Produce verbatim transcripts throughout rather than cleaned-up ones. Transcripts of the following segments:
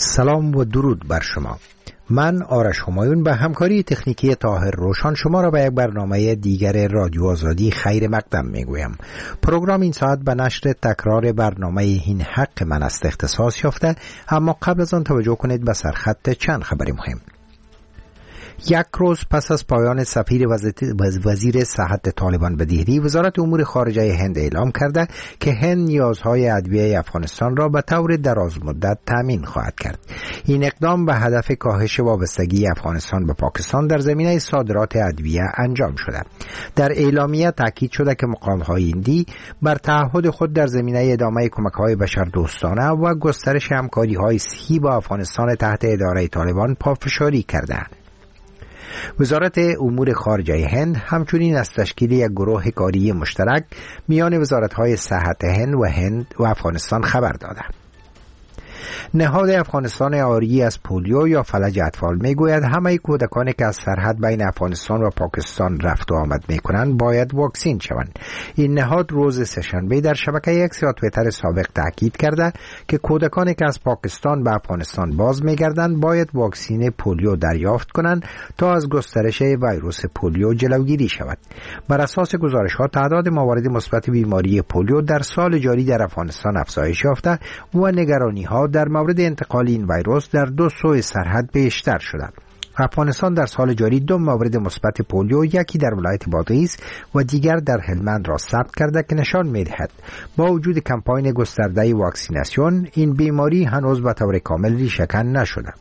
سلام و درود بر شما. من آرش همایون به همکاری تکنیکی طاهر روشان شما را به یک برنامه دیگر رادیو آزادی خیر مقدم میگویم. پروگرام این ساعت به نشر تکرار برنامه این حق من است اختصاص یافته، اما قبل از آن توجه کنید به سرخط چند خبر مهم. یک روز پس از پایان سفیر وزیر صحت طالبان به دهلی، وزارت امور خارجه هند اعلام کرده که هند نیازهای ادویه افغانستان را به طور دراز مدت تامین خواهد کرد. این اقدام به هدف کاهش وابستگی افغانستان به پاکستان در زمینه صادرات ادویه انجام شده. در اعلامیه تاکید شده که مقام‌های هندی بر تعهد خود در زمینه ادامه کمک‌های بشردوستانه و گسترش همکاری‌های صحی با افغانستان تحت اداره طالبان پافشاری کرده‌اند. وزارت امور خارجه هند همچنین از تشکیل یک گروه کاری مشترک میان وزارت‌های صحت هند و هند و افغانستان خبر داده. نهاد افغانستان عاری از پولیو یا فلج اطفال میگوید همه کودکانی که از سرحد بین افغانستان و پاکستان رفت و آمد میکنند باید واکسین شوند. این نهاد روز سه‌شنبه در شبکه یک یا توییتر سابق تاکید کرده که کودکانی که از پاکستان به افغانستان باز میگردند باید واکسین پولیو دریافت کنند تا از گسترش ویروس پولیو جلوگیری شود. بر اساس گزارش‌ها تعداد موارد مثبت بیماری پولیو در سال جاری در افغانستان افزایش یافته و نگرانی‌ها در مورد انتقال این ویروس در دو سوی سرحد بیشتر شده. افغانستان در سال جاری دو مورد مثبت پولیو، یکی در ولایت بادغیس و دیگر در هلمند را ثبت کرده که نشان می‌دهد با وجود کمپاین گسترده واکسیناسیون این بیماری هنوز به طور کامل ریشه‌کن نشده.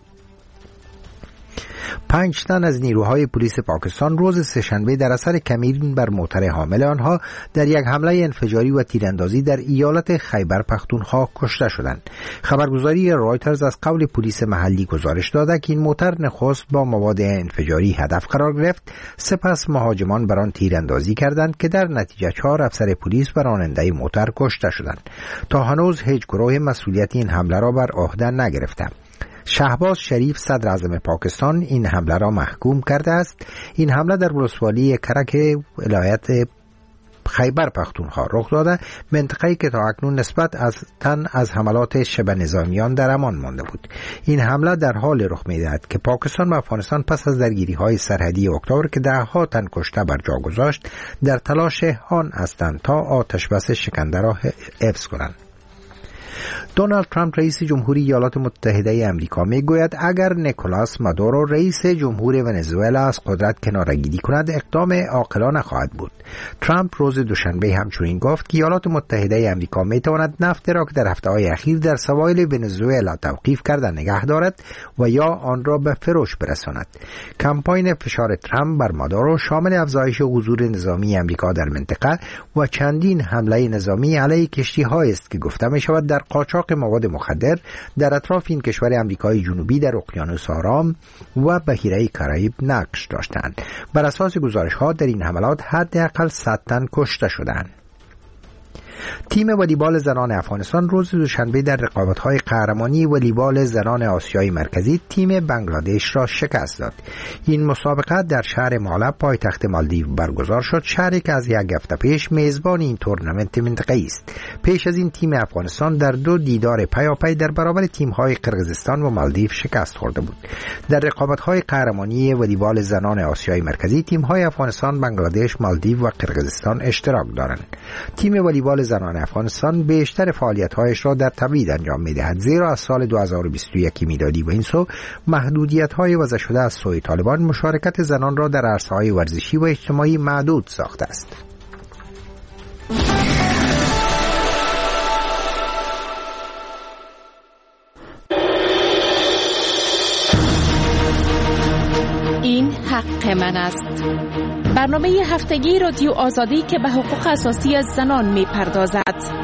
پنج تن از نیروهای پلیس پاکستان روز سه‌شنبه در اثر کمین بر موتر حامل آنها در یک حمله انفجاری و تیراندازی در ایالت خیبر پختونخوا کشته شدند. خبرگزاری رایترز از قول پلیس محلی گزارش داده که این موتر نخست با مواد انفجاری هدف قرار گرفت، سپس مهاجمان بر آن تیراندازی کردند که در نتیجه چهار افسر پلیس و راننده موتر کشته شدند. تا هنوز هیچ گروه مسئولیت این حمله را بر عهده نگرفته. شهباز شریف صدر اعظم پاکستان این حمله را محکوم کرده است. این حمله در ولسوالی کرک ولایت خیبر پختونخوا رخ داده، منطقه‌ای که تا اکنون نسبت از تن از حملات شبه نظامیان در امان مانده بود. این حمله در حال رخ می‌دهد که پاکستان و افغانستان پس از درگیری‌های سرحدی اکتبر که ده‌ها تن کشته بر جا گذاشت، در تلاش آن هستند تا آتش بس شکننده را حفظ کنند. دونالد ترامپ رئیس جمهوری ایالات متحده آمریکا میگوید اگر نیکولاس مادورو رئیس جمهور ونزوئلا از قدرت کناره‌گیری کند اقدام عاقلانه خواهد بود. ترامپ روز دوشنبه همچنین گفت که ایالات متحده آمریکا میتواند نفت را که در هفته‌های اخیر در سواحل ونزوئلا توقیف کرده نگه دارد و یا آن را به فروش برساند. کمپاین فشار ترامپ بر مادورو شامل افزایش حضور نظامی آمریکا در منطقه و چندین حمله نظامی علیه کشتی‌هایی است که گفته می‌شود در قاچاق مواد مخدر در اطراف این کشور آمریکای جنوبی در اقیانوس آرام و بحیره کارائیب نقش داشتند. بر اساس گزارش‌ها در این حملات حداقل صد تن کشته شدند. تیم والیبال زنان افغانستان روز دوشنبه در رقابت‌های قهرمانی والیبال زنان آسیای مرکزی تیم بنگلادش را شکست داد. این مسابقه در شهر مالب پایتخت مالدیو برگزار شد، شهری که از یک هفته پیش میزبان این تورنمنت منطقه‌ای است. پیش از این تیم افغانستان در دو دیدار پیاپی در برابر تیم‌های قرقیزستان و مالدیو شکست خورده بود. در رقابت‌های قهرمانی والیبال زنان آسیای مرکزی تیم‌های افغانستان، بنگلادش، مالدیو و قرقیزستان اشتراک دارند. تیم والیبال زنان افغانستان بیشتر فعالیت‌هایش را در تبعید انجام می‌دهد، زیرا از سال دو هزار و بیست و یک میلادی به این سو محدودیت‌های وضع شده از سوی طالبان مشارکت زنان را در عرصه‌های ورزشی و اجتماعی محدود ساخته است. این حق من است. برنامه هفتگی رادیو آزادی که به حقوق اساسی از زنان می پردازد.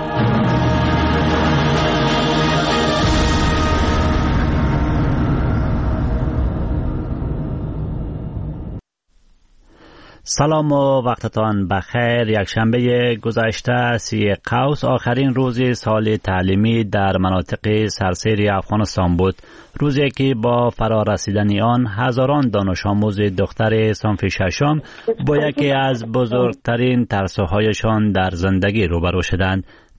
سلام و وقتتان بخیر. یک شنبه گذشته سی قوس آخرین روز سال تعلیمی در مناطق سرسری افغانستان بود، روزی که با فرارسیدن آن هزاران دانش آموز دختر صنف ششم با یکی از بزرگترین ترسهایشان در زندگی روبرو شدند،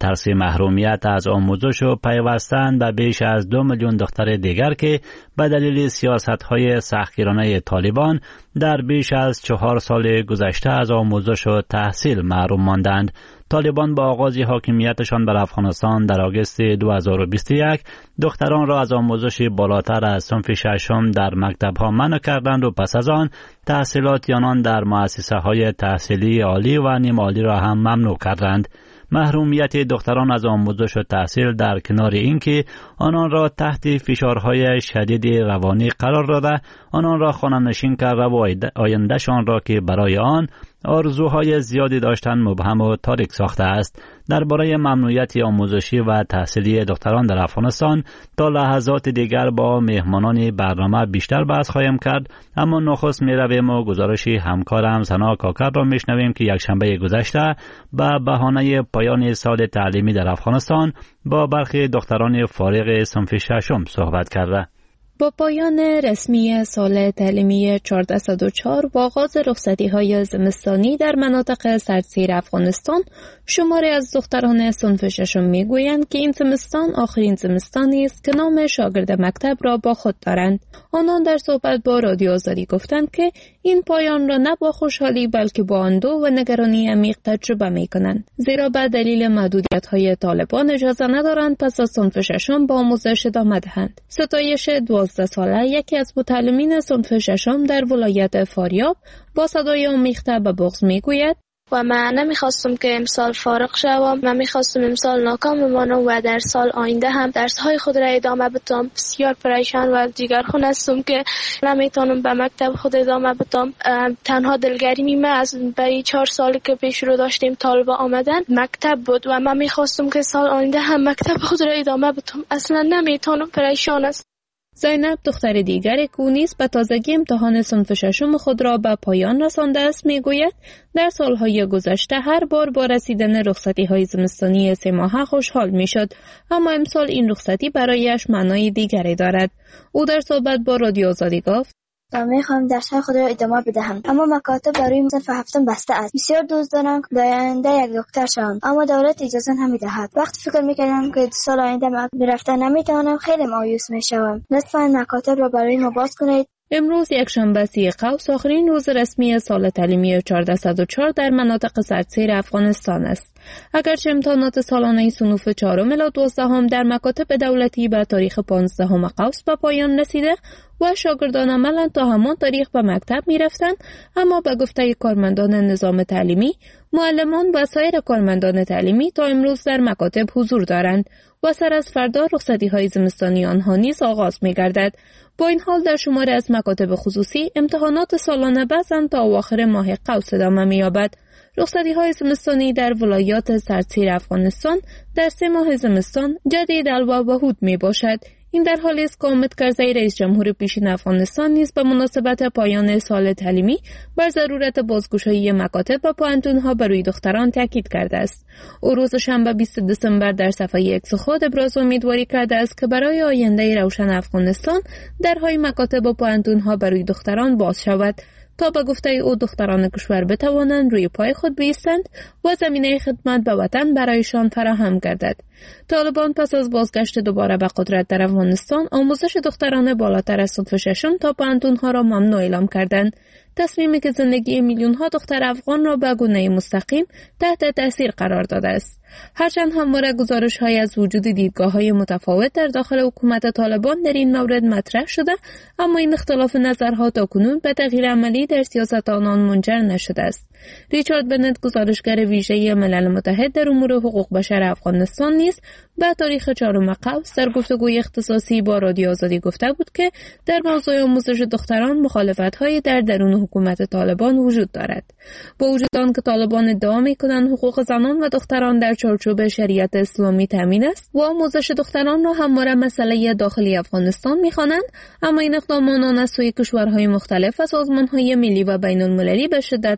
ترس محرومیت از آموزش و پیوستن به بیش از دو میلیون دختر دیگر که به دلیل سیاست‌های سختگیرانه طالبان در بیش از چهار سال گذشته از آموزش و تحصیل محروم ماندند. طالبان با آغاز حاکمیتشان بر افغانستان در آگوست دو هزار و بیست و یک دختران را از آموزش بالاتر از صنف ششم در مکتب‌ها منع کردند و پس از آن تحصیلات آنان در مؤسسه‌های تحصیلی عالی و نیم عالی را هم ممنوع کردند. محرومیت دختران از آموزش و تحصیل در کنار اینکه آنان را تحت فشارهای شدید روانی قرار داده، آنان را خانه‌نشین کرده و آیندهشان را که برای آن آرزوهای زیادی داشتن مبهم و تاریک ساخته است. درباره ممنوعیت آموزشی و تحصیلی دختران در افغانستان تا لحظات دیگر با مهمانان برنامه بیشتر بحث خواهیم کرد، اما نخست می رویم و گزارش همکارم سنا کاکر را می شنویم که یک شنبه گذشته به بهانه پایان سال تعلیمی در افغانستان با برخی دختران فارغ صنف ششم صحبت کرده. با پایان رسمی سال تعلیمی چهارصد و چهار و آغاز رخصتی‌های زمستانی در مناطق سردسیر افغانستان، شماری از دختران صنف ششم می‌گویند که این زمستان آخرین زمستانی است که نام شاگرد مکتب را با خود دارند. آنان در صحبت با رادیو آزادی گفتند که این پایان را نه با خوشحالی بلکه با اندوه و نگرانی عمیق تجربه می‌کنند، زیرا به دلیل محدودیت‌های طالبان اجازه ندارند پس از صنف ششم با آموزش ادامه دهند. ستایش دوازده ساله یکی از متعلمین صنف ششم در ولایت فاریاب با صدای آمیخته به بغض میگوید: و من نمیخواستم که امسال فارغ شوم، من میخواستم امسال ناکام بمانم و در سال آینده هم درس‌های خود را ادامه بدم. بسیار پریشان و دیگرخون هستم که نمیتونم به مکتب خود ادامه بدم. تنها دلگرمی من از برای چهار سالی که پیش رو داشتیم طالب آمدن مکتب بود و من میخواستم که سال آینده هم مکتب خود را ادامه بدم. اصلا نمیتونم، پریشان است. زینب دختر دیگر که او نیز به تازگی امتحان صنف ششم خود را به پایان رسانده است میگوید در سالهای گذشته هر بار با رسیدن رخصتی‌های زمستانی سه ماهه خوشحال میشد، اما امسال این رخصتی برایش معنای دیگری دارد. او در صحبت با رادیو آزادی گفت: من میخوام درس‌های خود را ادامه بدهم، اما مکاتب برای صنف هفتم بسته است. بسیار دوست دارم در آینده یک دکتر شوم، اما دولت اجازه نمیدهد. وقتی فکر میکردم که سال آینده رفتن نمیتوانم خیلی مایوس میشوم. لطفاً مکاتب را برای ما باز کنید. امروز یک شنبه سی قوس آخرین روز رسمی سال تعلیمی چهارصد و چهار در مناطق سردسیر افغانستان است. اگرچه امتحانات سالانه صنوف چهارم الی دوازدهم در مکاتب دولتی به تاریخ پانزدهم قوس به پایان رسیده و شاگردان عملاً تا همان تاریخ به مکتب می رفتند، اما به گفته کارمندان نظام تعلیمی، معلمان و سایر کارمندان تعلیمی تا امروز در مکاتب حضور دارند و سر از فردا رخصتی‌های زمستانی آنها نیز آغاز می‌گردد. با این حال در شماری از مکاتب خصوصی امتحانات سالانه بعضاً تا اواخر ماه قوس ادامه می‌یابد. رخصتی‌های زمستانی در ولایات سردسیر افغانستان در سه ماه زمستان جدید الوا و هود میباشد. این در حالی است که حامد کرزی رئیس جمهور پیشین افغانستان نیز به مناسبت پایان سال تعلیمی بر ضرورت بازگشایی مکاتب و پوهنتون‌ها برای دختران تاکید کرده است. او روز شنبه بیست دسامبر در صفحه ایکس خود ابراز امیدواری کرده است که برای آینده روشن افغانستان درهای مکاتب و پوهنتون‌ها برای دختران باز شود تا به گفته او دختران کشور بتوانند روی پای خود بایستند و زمینه خدمت به وطن برایشان فراهم گردد. طالبان پس از بازگشت دوباره به قدرت در افغانستان آموزش دختران بالاتر از صنف ششم تا پوهنتون‌ها را ممنوع اعلام کردند. تصمیمی که زندگی میلیون‌ها دختر افغان را به گونه مستقیم تحت تاثیر قرار داده است. هرچند همواره گزارش‌های از وجود دیدگاه‌های متفاوت در داخل حکومت طالبان در این مورد مطرح شده، اما این اختلاف نظرها تاکنون به تغییر عملی در سیاست آنان منجر نشده است. ریچارد بنت گزارشگر ویژه ملل متحد در امور حقوق بشر افغانستان نیز به تاریخ چهارم قوس در گفتگوی اختصاصی با رادیو آزادی گفته بود که در موضوع آموزش دختران مخالفت‌های در درون حکومت طالبان وجود دارد. با وجود آنکه طالبان ادعا می‌کنند حقوق زنان و دختران در چارچوب شریعت اسلامی تامین است و آموزش دختران را همواره مسئله داخلی افغانستان می‌خوانند، اما این اقدام آنان از سوی کشورهای مختلف و سازمان‌های ملی و بین‌المللی به شدت محکوم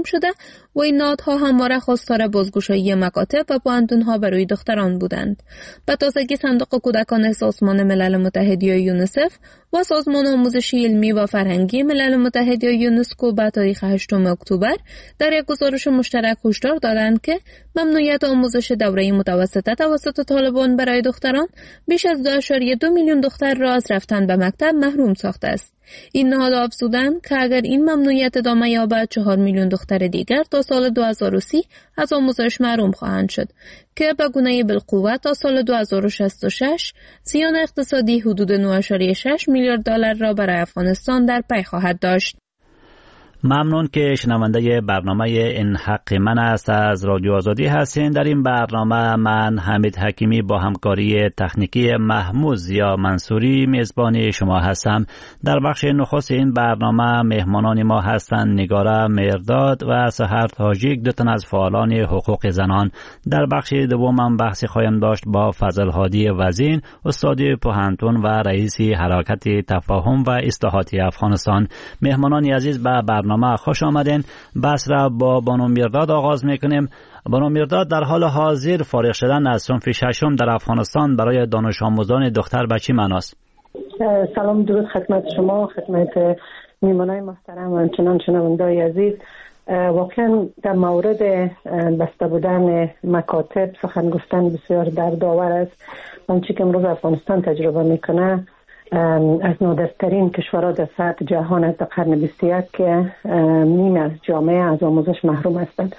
شده و این نهادها همواره خواستار بازگشایی مکاتب و پوهنتون‌ها برای دختران بودند. به تازگی صندوق کودکان سازمان ملل متحد یا یونیسف و سازمان آموزشی علمی و فرهنگی ملل متحد یا یونسکو به تاریخ هشتم اکتبر در یک گزارش مشترک هشدار دادند که ممنوعیت آموزش دوره متوسطه توسط طالبان برای دختران بیش از دو ممیز دو میلیون دختر را از رفتن به مکتب محروم ساخته است. این نهاد افزودند که اگر این ممنوعیت ادامه یابد چهار میلیون دختر دیگر تا سال دو هزار و سی از آموزش محروم خواهند شد که به گونه بالقوه تا سال دو هزار و شصت و شش زیان اقتصادی حدود نه ممیز شش میلیارد دلار را برای افغانستان در پی خواهد داشت. ممنون که شنونده برنامه این حق من است از رادیو آزادی هستین. در این برنامه من حمید حکیمی با همکاری تکنیکی محمود زیا منصوری میزبان شما هستم. در بخش نخست این برنامه مهمانان ما هستند نگاره مرداد و سحر تاجیک، دو تن از فعالان حقوق زنان. در بخش دوم هم بحثی خواهیم داشت با فضل هادی وزین، استاد پوهنتون و رئیس حرکت تفاهم و اصلاحات افغانستان. مهمانان عزیز به برنامه ما خوش آمدین. بحث را با بانو مرداد آغاز میکنیم. بانو مرداد، در حال حاضر فارغ شدن از صنف ششم در افغانستان برای دانش آموزان دختر به چی معناست؟ سلام درود خدمت شما، خدمت میهمانان محترم و همچنان شنوندگان عزیز. واقعا در مورد بسته بودن مکاتب سخن گفتن بسیار دردآور است. آنچه که امروز افغانستان تجربه میکنه از نادرترین کشورها در سطح جهان است. در قرن بیست و یک که نیم از جامعه از آموزش محروم هستند.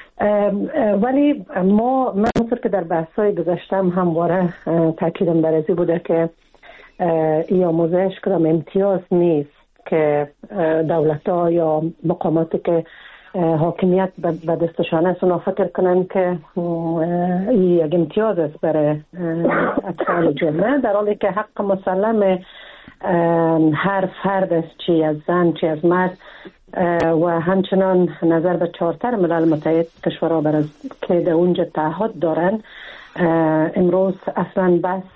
ولی ما من اونطور که در بحث‌های گذشتم همواره تاکیدم بر ازی بوده که این آموزش کدام امتیاز نیست که دولت‌ها یا مقاماتی که حاکمیت به دستشان است اونا فکر کنن که این یک امتیاز است برای اطفال جامعه، در حالی که حق مسلم هر فرد است، چی از زن چی از مرد، و همچنان نظر به چارتر ملل متحد کشورها بر که در اونجا تعهد دارن. امروز اصلا بحث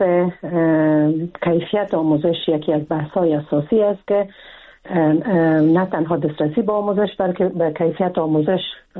کیفیت آموزش یکی از بحث‌های اساسی است که نه تنها دسترسی به آموزش بلکه به کیفیت آموزش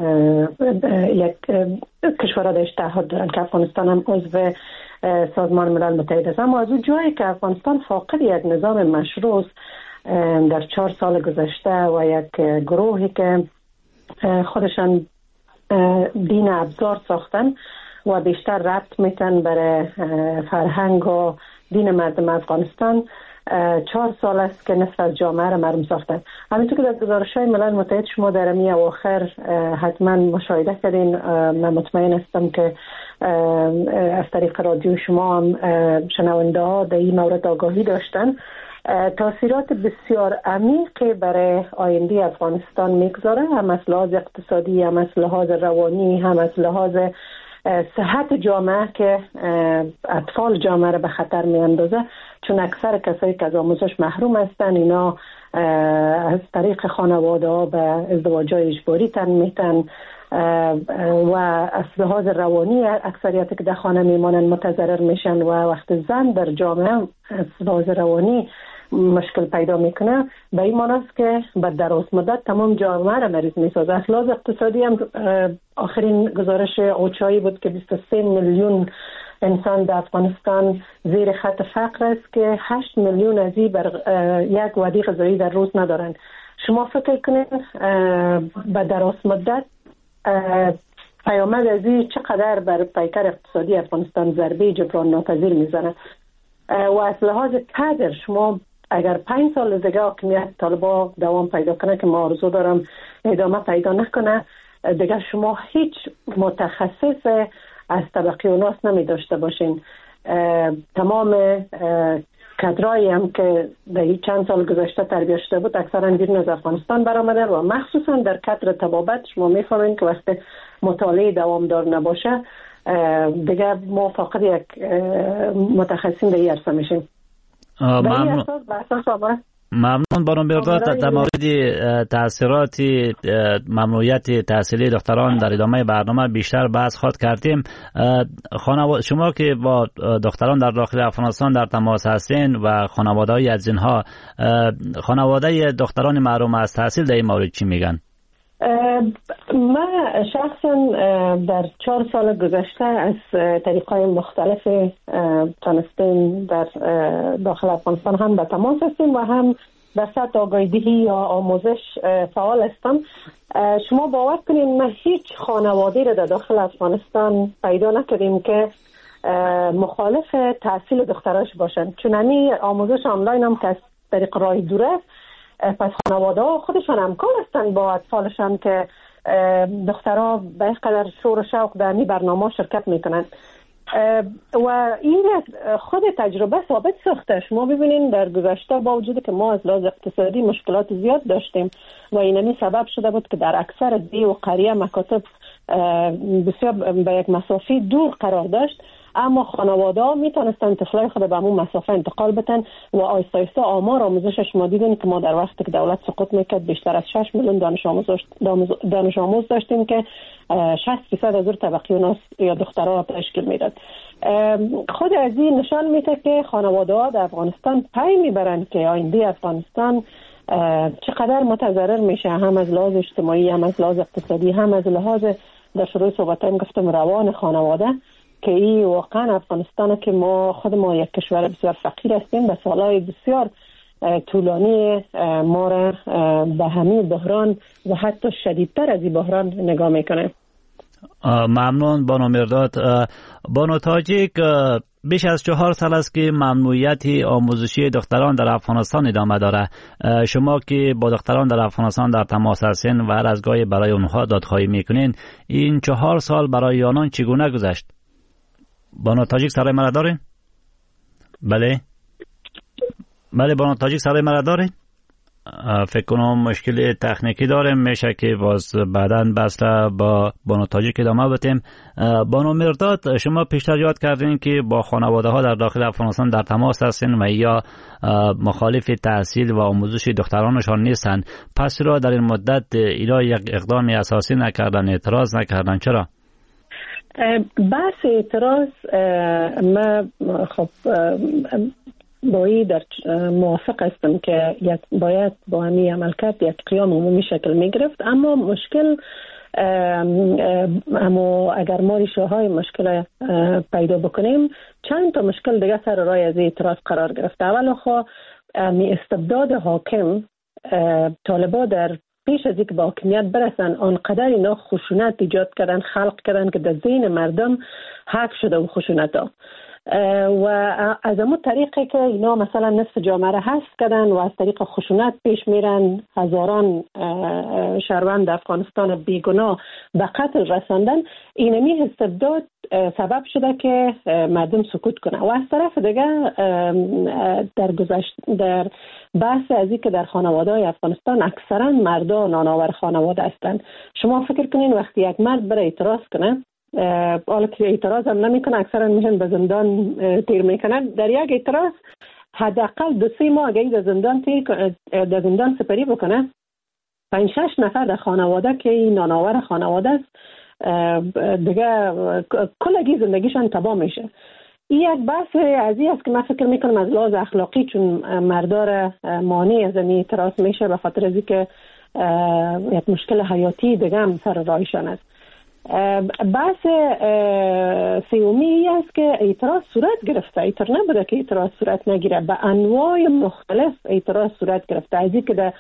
یک کشورها درش تعهد دارن که افغانستان هم عضو سازمان ملل متحد است. اما از اون جایی که افغانستان فاقد یک نظام مشروع در چهار سال گذشته و یک گروهی که خودشان دین ابزار ساختن و بیشتر ربط میتن برای فرهنگ و دین مردم افغانستان، چهار سال است که نصف از جامعه را محروم ساختن. همینطور که در گزارش‌های ملل متحد شما در امی اواخر حتما مشاهده کردین، من مطمئن هستم که از طریق رادیو شما هم شنونده ها در این مورد آگاهی داشتن. تاثیرات بسیار عمیقی برای آینده افغانستان میگذاره، هم از لحاظ اقتصادی، هم از لحاظ روانی، هم از لحاظ صحت جامعه که اطفال جامعه را به خطر می اندازه، چون اکثر کسایی که از آموزش محروم هستن اینا از طریق خانواده ها به ازدواج‌های اجباری تن میتن و از لحاظ روانی اکثریت که در خانه میمانن متضرر میشن و وقت زن در جامعه از لحاظ روانی مشکل پیدا میکنه، به این معنی است که به دراز مدت تمام جامعه را مریض میسازه. از لحاظ اقتصادی هم آخرین گزارش اوچایی بود که بیست و سه میلیون انسان در افغانستان زیر خط فقر است که هشت میلیون از این بر یک وعده غذایی در روز ندارن. شما فکر کنید به دراز مدت پیامد از این چقدر بر پیکر اقتصادی افغانستان ضربه جبران ناپذیر میزنه. و از لحاظ کادر شما اگر پنج سال دیگه حاکمیت طالبان دوام پیدا کنه که ما آرزو دارم ادامه پیدا نکنه، دیگه شما هیچ متخصص از طبقه اوناس نمی داشته باشین. تمام کادرایی هم که در چند سال گذشته تربیت شده بود اکثرا بیرون از افغانستان برآمدن و مخصوصا در کادر طبابت شما میفهمین که وقتی مطالعه دوامدار نباشه دیگه ما فقط یک متخصصین در این عرصه میشیم. ممنون ممنون بانو مرداد. در مورد تاثیرات ممنوعیت تحصیلی دختران در ادامه برنامه بیشتر بحث خواهد کردیم. شما که با دختران در داخل افغانستان در تماس هستین و خانواده‌های از اینها، خانواده دختران محروم از تحصیل در این مورد چی میگن؟ من شخصا در چهار سال گذشته از طریقای مختلف تانستیم در داخل افغانستان هم به تماس هستیم و هم در سطح آگاهی‌دهی یا آموزش فعال هستم. شما باور کنید ما هیچ خانواده را در داخل افغانستان پیدا نکردیم که مخالف تحصیل دختراش باشند، چون همی آموزش آنلاین هم که از طریق راه دوره پس خانواده ها خودشان همکار هستند با اطفالشان که دخترها به قدر شور و شوق در این برنامه شرکت میکنند و این خود تجربه ثابت ساخته. شما ببینید در گذشته با وجود که ما از لحاظ اقتصادی مشکلات زیاد داشتیم و اینمی سبب شده بود که در اکثر دی و قریه مکاتب بسیار به یک مسافه دور قرار داشت، اما خانواده ها میتونستن طفلای خود به همون مسافه انتقال بدن و آیسته آیسته آمار آموزشش ما دیدیم که ما در وقتی که دولت سقوط میکرد بیشتر از شش میلیون دانش آموز دانش آموز داشتیم که شصت فیصد از اون طبقه یا دخترها تشکیل میداد. خود از این نشان میده که خانواده ها در افغانستان پی میبرند که آینده افغانستان چقدر متضرر میشه، هم از لحاظ اجتماعی، هم از لحاظ اقتصادی، هم از لحاظ در شروع صحبتایم گفتم روان خانواده، که این واقعا افغانستان که ما خود ما یک کشور بسیار فقیر هستیم به سالهای بسیار طولانی ما را به همین بحران و حتی شدیدتر از این بحران نگاه میکنه. ممنون بانو مرداد. بانو تاجیک، بیش از چهار سال است که ممنوعیت آموزشی دختران در افغانستان ادامه داره. شما که با دختران در افغانستان در تماس هستین و هر از گاهی برای اونها دادخواهی میکنین، این چهار سال برای آنان چگونه گذشت؟ بانو تاجیک صدای مرا دارین؟ بله بله بانو تاجیک صدای مرا دارین؟ فکر کنم مشکل تکنیکی داریم، میشه که باز بعداً بس با بانو تاجیک ادامه بدیم. بانو مرداد، شما پیشتر یاد کردین که با خانواده ها در داخل افغانستان در تماس هستین و یا مخالف تحصیل و آموزش دخترانشان نیستن، پس را در این مدت اینا یک اقدام اساسی نکردن، اعتراض نکردن؟ چرا؟ بحث اعتراض ما خب بایی در موافق هستم که یک باید با همی عمل کرد یک قیام عمومی شکل می گرفت، اما مشکل اما اگر ما ریشه های مشکل پیدا بکنیم چند تا مشکل دیگه سر راه از اعتراض قرار گرفت. اول خو استبداد حاکم، طالبا در پیش از اینکه با حاکمیت برسن آنقدر اینا خشونت ایجاد کردن، خلق کردن که در ذهن مردم حک شده و خشونت ها و از همون طریقی که اینا مثلا نصف جامعه را حذف کردن و از طریق خشونت پیش میرن، هزاران شهروند افغانستان بیگناه به قتل رساندن، اینمی استبداد سبب شده که مردم سکوت کنه. و از طرف دیگه در گذشت در بحث از این که در خانواده های افغانستان اکثرا مردا نانآور خانواده هستند. شما فکر کنین وقتی یک مرد بره اعتراض کنه، حالا که اعتراض هم نمیکنه، اکثرا میشن به زندان تیر میکنن، در یک اعتراض حداقل دو سه ماه اگه در زندان تیر در زندان سپری بکنه، پنج شش نفر در خانواده که این نانآور خانواده است دیگه کلگی زندگیشان تباه میشه. این یک بحث عزیز است که من فکر میکنم از لحاظ اخلاقی چون مردار مانع از این اعتراض میشه به خاطر از اینکه یک مشکل حیاتی دیگه هم سر راهشان است. بحث سیومی است که اعتراض صورت گرفته، اینطور نبوده که اعتراض صورت نگیره، به انواع مختلف اعتراض صورت گرفته، از اینکه در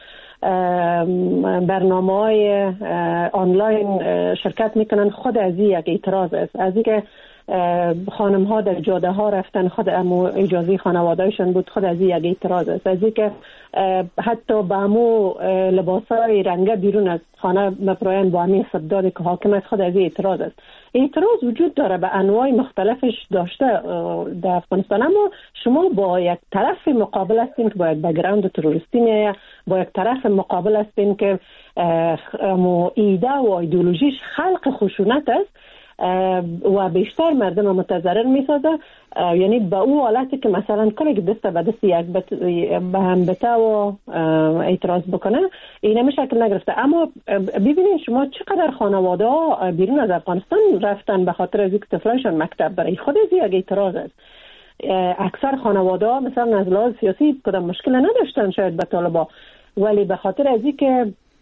برنامه‌های آنلاین شرکت میکنن خود از این یک اعتراض است، از اینکه خانم ها در جاده ها رفتن خود امو اجازه خانوادهشون بود خود از این یک اعتراض است، از اینکه حتی با امو لباسای رنگه بیرون از خانه مپراین با همین استبداد که حاکم است خود از این اعتراض است. اعتراض وجود داره به انواع مختلفش داشته در افغانستان، اما شما با یک طرف مقابل هستین که با یک بک‌گراند تروریستی میایه، با یک طرف مقابل هستین که امو ایده و ایدئولوژیش خلق خشونت است و بیشتر مردم متضرر میسازه، یعنی به او حالتی که مثلا کلی که دست به دست یک به هم بته و اعتراض بکنه این همی شکل نگرفته. اما ببینید شما چقدر خانواده ها بیرون از افغانستان رفتن به خاطر از اینکه طفلایشان مکتب برای خود از یک اعتراض است. اکثر خانواده ها مثلا از لحاظ سیاسی کدام مشکل نداشتن شاید به طالبا، ولی به خاطر از اینکه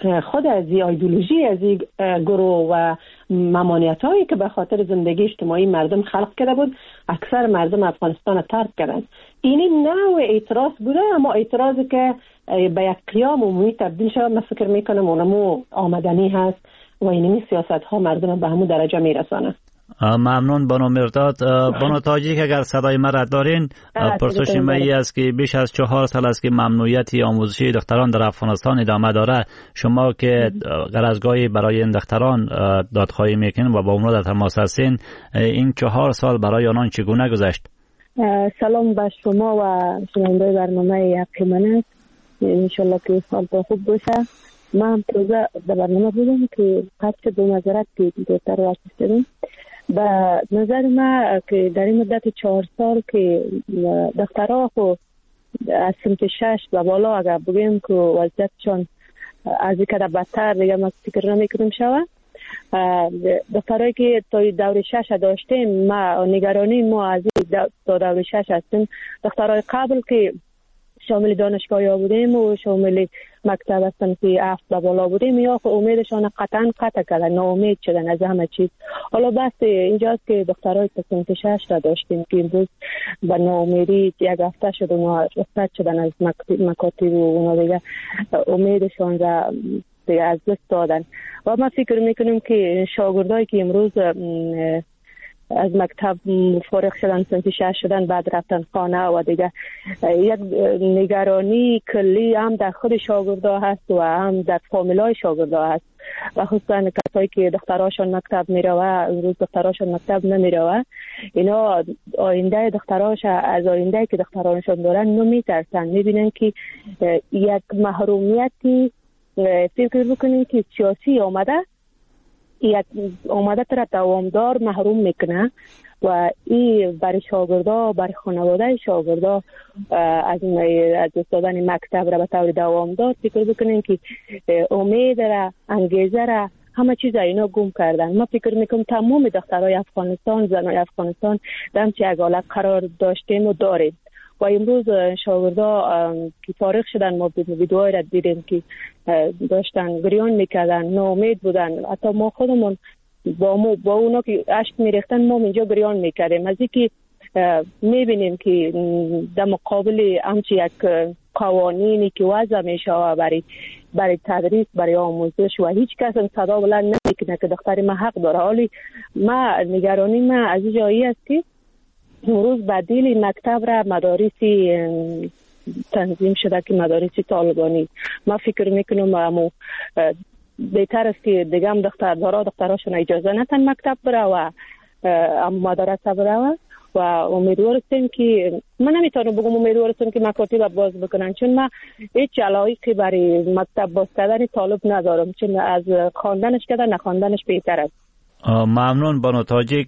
خود از ایدئولوژی از این گروه و ممانعت هایی که به خاطر زندگی اجتماعی مردم خلق کرده بود اکثر مردم افغانستان ترک کردن. این نوع اعتراض بوده، اما اعتراضی که به یک قیام عمومی تبدیل شد من فکر میکنم اونمو آمدنی هست و اینمی سیاست ها مردم به همون درجه میرسانه. ممنون بانو مرداد. بانو تاجیک اگر صدای مرا دارین، پرسش می است که بیش از چهار سال است که ممنوعیت آموزشی دختران در افغانستان ادامه داره. شما که قرضگاهی برای این دختران دادخواهی میکنین و با اونها در تماس هستین، این چهار سال برای آنان چگونه گذشت؟ سلام به شما و شنونده برنامه حق من است. انشالله که سال تا خوب باشه. ما هم تازه در برنامه بودم که قصد دو نظرت که دکتر رو شدیم. به نظر ما که در این مدت چهار سال که دخترها خو از سمت شش و بالا اگر بگیم که وضعیتشان از این کده بدتر دیگه ما فکر نمیکنیم شوه. دخترهایی که تا دور شش داشتیم ما نگرانی ما از این تا دور شش هستیم. دخترهای قبل که شامل دانشگاهی ها بودیم و شامل مکتب هستن که هفت و بالا بودیم یا خب امیدشان قطعا قطع کردن، ناامید شدن از همه چیز. حالا بس اینجاست که دخترهای سمت شش را داشتیم که امروز به ناامیدی یک هفته شد و رخصت شدن از مکاتب و اونا دیگه امیدشان را از دست دادن. و ما فکر میکنیم که شاگردایی که امروز از مکتب فارغ شدن سمت شش شدن بعد رفتن خانه و دیگه یک نگرانی کلی هم در خود شاگردا هست و هم در فامیلای شاگردا هست و خصوصا کسایی که دختراشون مکتب میروه امروز دختراشون مکتب نمیروه اینا آینده دختراش از آینده که دخترانشون دارن نمیترسن، میبینن که یک محرومیتی فکر بکنین که سیاسی آمده یک آمده تر دوامدار محروم میکنه و این برای شاگردا برای خانواده شاگردا از از دادن مکتب را به طور دوامدار فکر بکنین که امید را انگیزه را همه چیز اینا گم کردن. ما فکر میکنم تمام دخترای افغانستان زنای افغانستان در چه یک حالت قرار داشتیم و داریم و امروز شاگردا که فارغ شدن ما ویدیوهای را دیدیم که داشتن گریان میکردن، ناامید بودن. حتی ما خودمون با ما با اونا که اشک میریختن ما اینجا گریان میکردیم از اینکه میبینیم که در مقابل همچی یک قوانینی که وضع میشه برای برای تدریس برای آموزش و هیچ کس هم صدا بلند نمیکنه که دختر ما حق داره. حالی ما نگرانی ما از جایی است که امروز بدیل مکتب را مدارسی تنظیم شده که مدارسی طالبانی. ما فکر میکنم امو بهتر است که دیگه هم دختر دارا دختراشون اجازه نتن مکتب بره و مدرسه بره و امیدوار هستیم که من نمیتونم بگم امیدوار هستیم که مکاتب باز بکنن چون من هیچ علاقه‌ای برای مکتب باز کردن طالب ندارم چون از خواندنش کردن نخواندنش بهتر است. ممنون بانو تاجیک.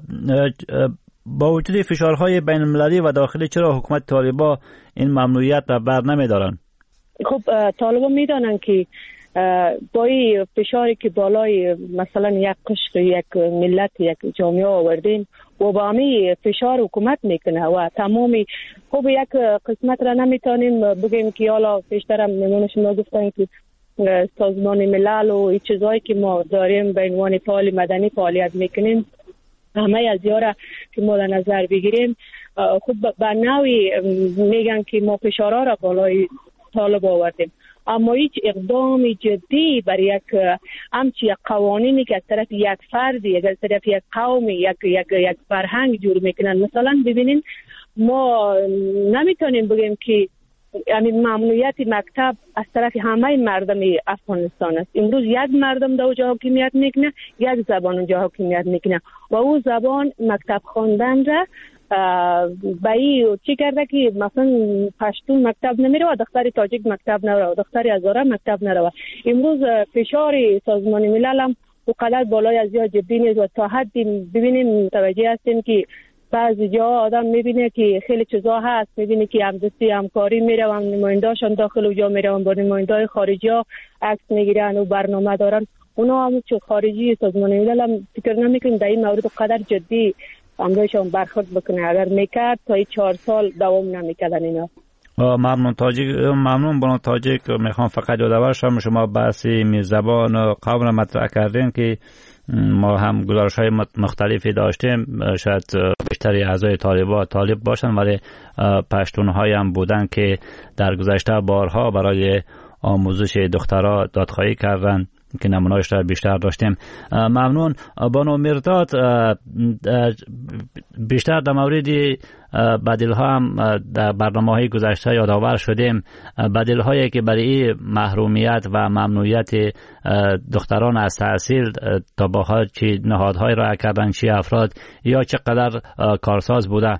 با وجود فشارهای بین المللی و داخلی چرا حکومت طالبا این ممنوعیت را بر نمیدارن؟ خب طالبا میدانن که با این فشاری که بالای مثلا یک قشر یک ملت یک جامعه آوردین و با همین فشار حکومت میکنه و تمامی خب یک قسمت را نمیتونیم بگیم که حالا پیشترم میمونه شما گفتن که سازمان ملل و این چیزایی که ما داریم به عنوان فعال مدنی فعالیت میکنیم همه از یارا که ما در نظر بگیریم خب به نوعی میگن که ما فشارها را بالای طالب آوردیم اما هیچ اقدام جدی برای یک همچی یک قوانینی که از طرف یک فردی از طرف یک قومی یک یک یک فرهنگ جور میکنن. مثلا ببینین ما نمیتونیم بگیم که یعنی ممنوعیت مکتب از طرف همه مردم افغانستان است. امروز یک مردم در اونجا حاکمیت میکنه، یک زبان اونجا حاکمیت میکنه و اون زبان مکتب خواندن را بایی چی کرده که مثلا پشتون مکتب نمیره و دختر تاجیک مکتب نره و دختر هزاره مکتب نره. امروز فشار سازمان ملل هم اونقدر بالای از یا جدی نیست و تا حدی ببینیم متوجه هستیم که بعضی جا آدم میبینه که خیلی چیزا هست، میبینه که همدستی همکاری میره و نمایندهاشون داخل اونجا میره و با نماینده خارجی ها عکس میگیرن و برنامه دارن. اونا هم چه خارجی سازمان ملل هم فکر نمیکنن در این مورد قدر جدی امروزشون برخورد بکنه. اگر میکرد تا چهار سال دوام نمیکردن اینا. ممنون تاجیک ممنون بانو تاجیک. میخوام فقط یادآور شم شما بحثی میزبان و قوم را مطرح کردین که ما هم گزارش های مختلفی داشتیم، شاید بیشتری اعضای طالبان طالب باشن ولی پشتون های هم بودن که در گذشته بارها برای آموزش دخترها دادخواهی کردن که نمونه‌اش را بیشتر داشتیم. ممنون. بانو مرداد، بیشتر در مورد بدیل‌ها هم در برنامه‌های گذشته یادآور شدیم، بدیل‌هایی که برای محرومیت و ممنوعیت دختران از تحصیل تا با حال چی نهادهای را کردن، چی افراد یا چقدر کارساز بوده؟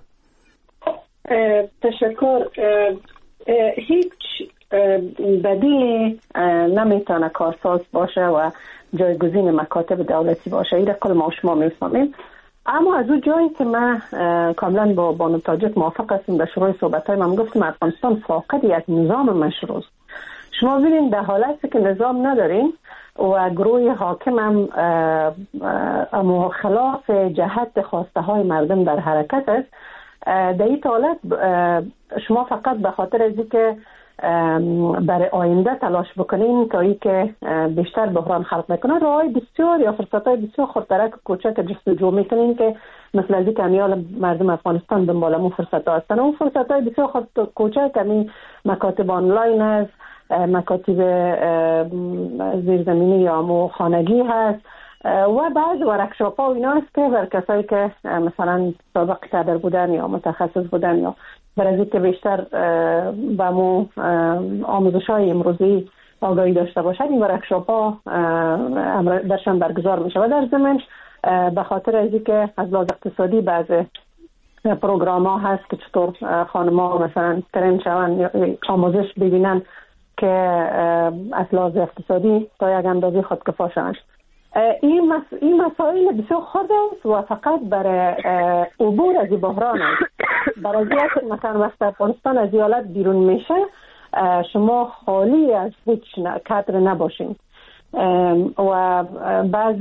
تشکر. هیچ بدیل نمیتونه کارساز باشه و جایگزین مکاتب دولتی باشه، این کل ما شما میفهمیم. اما از اون جایی که من کاملا با بانو تاجیک موافق هستم، در شروع صحبت‌های من گفتم افغانستان فاقد یک نظام مشروع است. شما ببینید در حالتی که نظام نداریم و گروه حاکم هم اما خلاف جهت خواسته های مردم در حرکت است، در این حالت شما فقط به خاطر از اینکه برای آینده تلاش بکنین تا ای که بیشتر بحران خلق میکنه، راهی بسیار یا فرصتهای بسیار خودترک کوچک جستجو میکنین که مثل از اینکه امیال مردم افغانستان دنبال اون فرصت ها هستن. اون فرصتهای بسیار خود کوچک همین مکاتب آنلاین هست، مکاتب زیرزمینی یا مو خانگی هست و بعض ورکشاپ ها و اینا هست که بر کسایی که مثلا سابق کادر بودن یا متخصص بودن یا برای که بیشتر با مو آموزش های امروزی آگاهی داشته باشد، این ورکشاپ ها درشان برگزار میشه و در ضمن به خاطر از اینکه از لحاظ اقتصادی بعض پروگرام ها هست که چطور خانم ها مثلا ترین شوند یا آموزش ببینن که از لحاظ اقتصادی تا یک اندازه خودکفا شوند. این, مس... این مسائل بسیار خرد است و فقط برای عبور از بحران است. برای اینکه مثلا وقت افغانستان از ایالت بیرون میشه شما خالی از هیچ کادر نباشین و بعض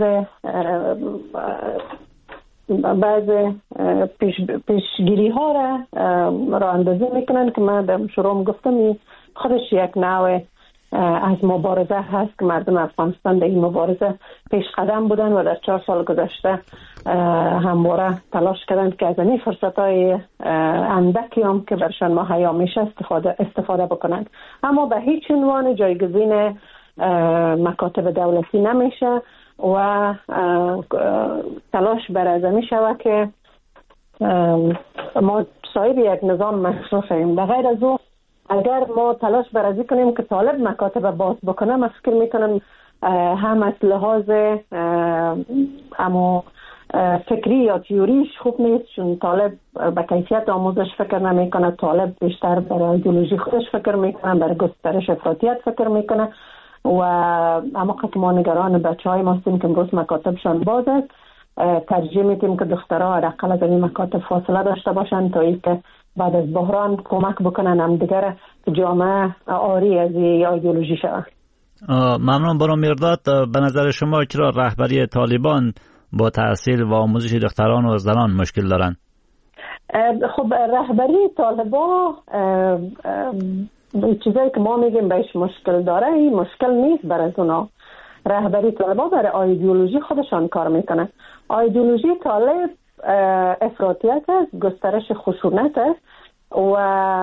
بعض پیش پیشگیری ها را را اندازه میکنن که من در شروع گفتم خودش یک نوع از مبارزه هست که مردم افغانستان در این مبارزه پیش قدم بودن و در چهار سال گذشته همواره تلاش کردن که از این فرصت های اندکی هم که برشان مهیا میشه استفاده استفاده بکنند. اما به هیچ عنوان جایگزین مکاتب دولتی نمیشه و تلاش بر از می شود که ما صاحب یک نظام مشروع شویم. بغیر از او اگر ما تلاش برازی کنیم که طالب مکاتب باز بکنه، من فکر میکنم هم از لحاظ اما فکری یا تیوریش خوب نیست، چون طالب به کیفیت آموزش فکر نمیکنه، طالب بیشتر برای ایدئولوژی خودش فکر میکنه، برای گسترش افراطیت فکر میکنه و اما که ما نگران بچه های ما هستیم که امروز مکاتبشان باز است، ترجیح میدیم که دخترها حداقل از این مکاتب فاصله داشته باشن تا اینکه بعد از بحران کمک بکنن هم دیگر جامعه آری از ایدئولوژی شود. ممنون. بانو مرداد، به نظر شما چرا رهبری طالبان با تحصیل و آموزش دختران و زنان مشکل دارن؟ خب رهبری طالبان چیزایی که ما میگیم بهش مشکل داره، این مشکل نیست برای اونا. رهبری طالبان برای ایدئولوژی خودشان کار میکنه. ایدئولوژی طالب افراطیت است، گسترش خشونت است و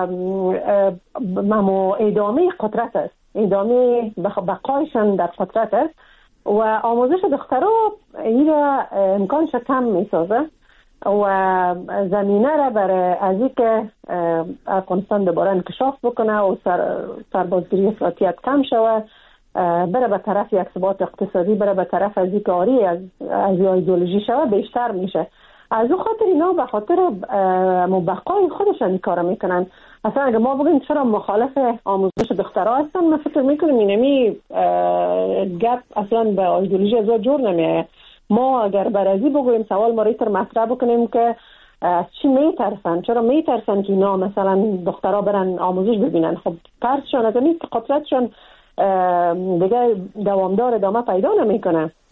ممو ادامه قدرت است، ادامه بقایشان در قدرت است و آموزش دخترها این را امکانش کم میسازه و زمینه را برای از اینکه افغانستان دوباره انکشاف بکنه و سر سربازگیری افراطیت کم شود، بره به طرف یک ثبات اقتصادی، بره به طرف از اینکه آری از از ایدئولوژی شود بیشتر میشه. از اون خاطر اینا به خاطر مبقای خودشان کار میکنن. اصلا اگه ما بگیم چرا مخالف آموزش دخترها هستن، من فکر میکنم اینمی گپ اصلا به ایدئولوژی از جور نمیه. ما اگر برازی بگویم سوال ما ریتر مطرح بکنیم که از چی میترسن، چرا میترسن که اینا مثلا دخترها برن آموزش ببینن؟ خب ترسشان از این قدرتشان دیگه دوامدار ادامه پیدا نمیکنه.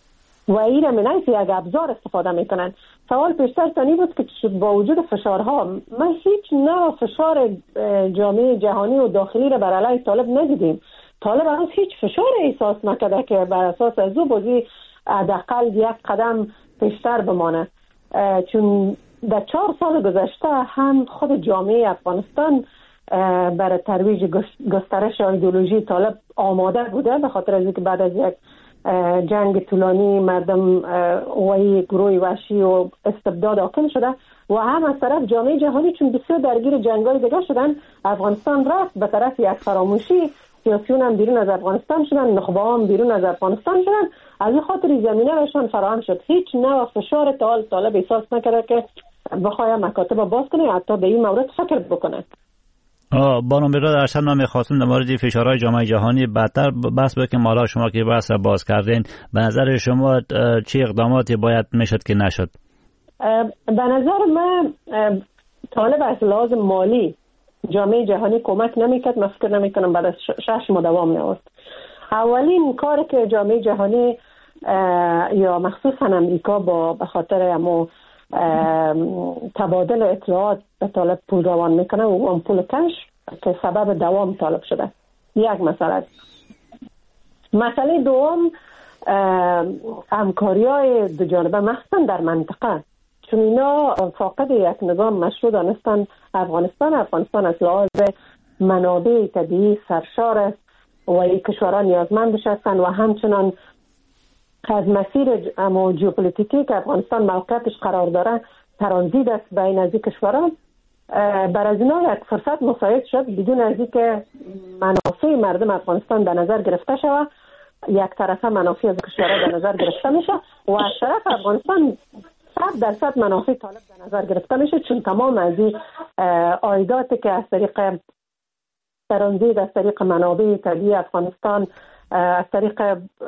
و این را من یک ابزار استفاده میکنن. سوال پیشتر تانی بود که با وجود فشارها ما هیچ نوع فشار جامعه جهانی و داخلی را بر علیه طالب ندیدیم. طالب هنوز هیچ فشار احساس نکرده که بر اساس از او بازی حداقل یک قدم پیشتر بمانه، چون در چهار سال گذشته هم خود جامعه افغانستان برای ترویج گسترش ایدئولوژی طالب آماده بوده، به خاطر از اینکه بعد از یک جنگ طولانی مردم و گروه وحشی و استبداد حاکم شده و هم از طرف جامعه جهانی چون بسیار درگیر جنگ‌های دیگه شدن، افغانستان رفت به طرف یک فراموشی. سیاسیون هم بیرون از افغانستان شدن، نخبه هم بیرون از افغانستان شدن، از این خاطر زمینه برشان فراهم شد. هیچ نوع فشار طالب طالب احساس نکرده که بخواه مکاتب باز کنه، حتی به این مورد فکر بکنه. بانو میرزا درصد ما میخواستم در مورد فشارهای جامعه جهانی بدتر بحث بکنیم. حالا شما که بحث را باز کردین، به نظر شما چه اقداماتی باید میشد که نشد؟ به نظر من طالب از لحاظ مالی جامعه جهانی کمک نمیکرد. من فکر نمیکنم بعد از شش ماه دوام نیاورد. اولین کاری که جامعه جهانی یا مخصوصا امریکا با به خاطر امو تبادل اطلاعات به طالب پول روان میکنه و اون پول کش که سبب دوام طالب شده، یک مسئله. مسئله دوم همکاری های دو جانبه مخصوصا در منطقه، چون اینا فاقد یک نظام مشروع دانستن. افغانستان افغانستان از لحاظ منابع طبیعی سرشار است و این کشورها نیازمندش هستند و همچنان از مسیر اما ژئوپلیتیکی که افغانستان موقعیتش قرار داره ترانزیت است بین از این کشورها. بر از اینا یک فرصت مساعد شد بدون از اینکه منافع مردم افغانستان در نظر گرفته شود، یک طرفه منافع از کشورها در نظر گرفته میشه و از طرف افغانستان صد درصد منافع طالب در نظر گرفته میشه، چون تمام از این عایداتی که از طریق ترانزیت، از طریق منابع طبیعی افغانستان، از طریق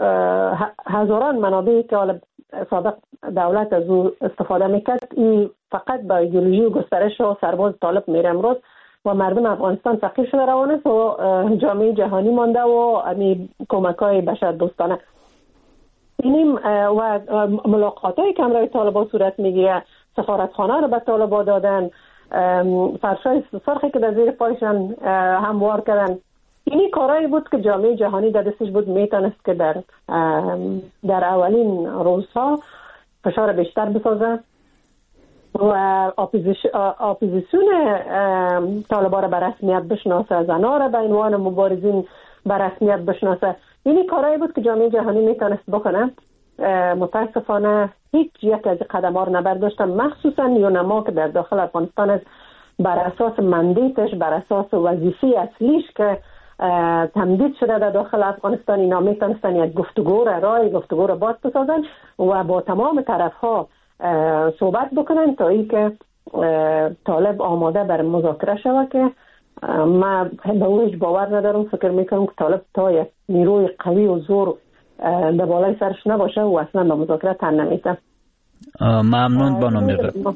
هزاران منابعی که حالا سابق دولت از او استفاده میکرد، این فقط با ایدئولوژی و گسترش و سرباز طالب میره امروز و مردم افغانستان فقیر شده روان است و جامعه جهانی مانده و امی کمک‌های بشر دوستانه. اینیم و ملاقات‌هایی که همراه طالبان صورت میگیره، سفارتخانه رو به طالبان دادن، فرشای سرخی که در زیر پایشان هموار کردن. اینی کارایی بود که جامعه جهانی در دستش بود میتونست که در در اولین روزها فشار بیشتر بسازه و اپوزیسیون طالبان را به رسمیت بشناسه، زنها را به عنوان مبارزین به رسمیت بشناسه. اینی کارایی بود که جامعه جهانی میتونست بکنه. متاسفانه هیچ یک از قدم‌ها را نبرداشتن، مخصوصا یونما که در داخل افغانستان است بر اساس مندیتش، بر اساس وظیفه اصلیش که تمدید شده در داخل افغانستان، اینا میتونستن یک گفتگو را راه گفتگو را باز بسازن و با تمام طرف‌ها صحبت بکنن تا اینکه طالب آماده بر مذاکره شود که من به اونش باور ندارم. فکر میکنم که طالب تا یک نیروی قوی و زور در بالای سرش نباشه و اصلا به مذاکره تن نمیده. ممنون بانو میرزا.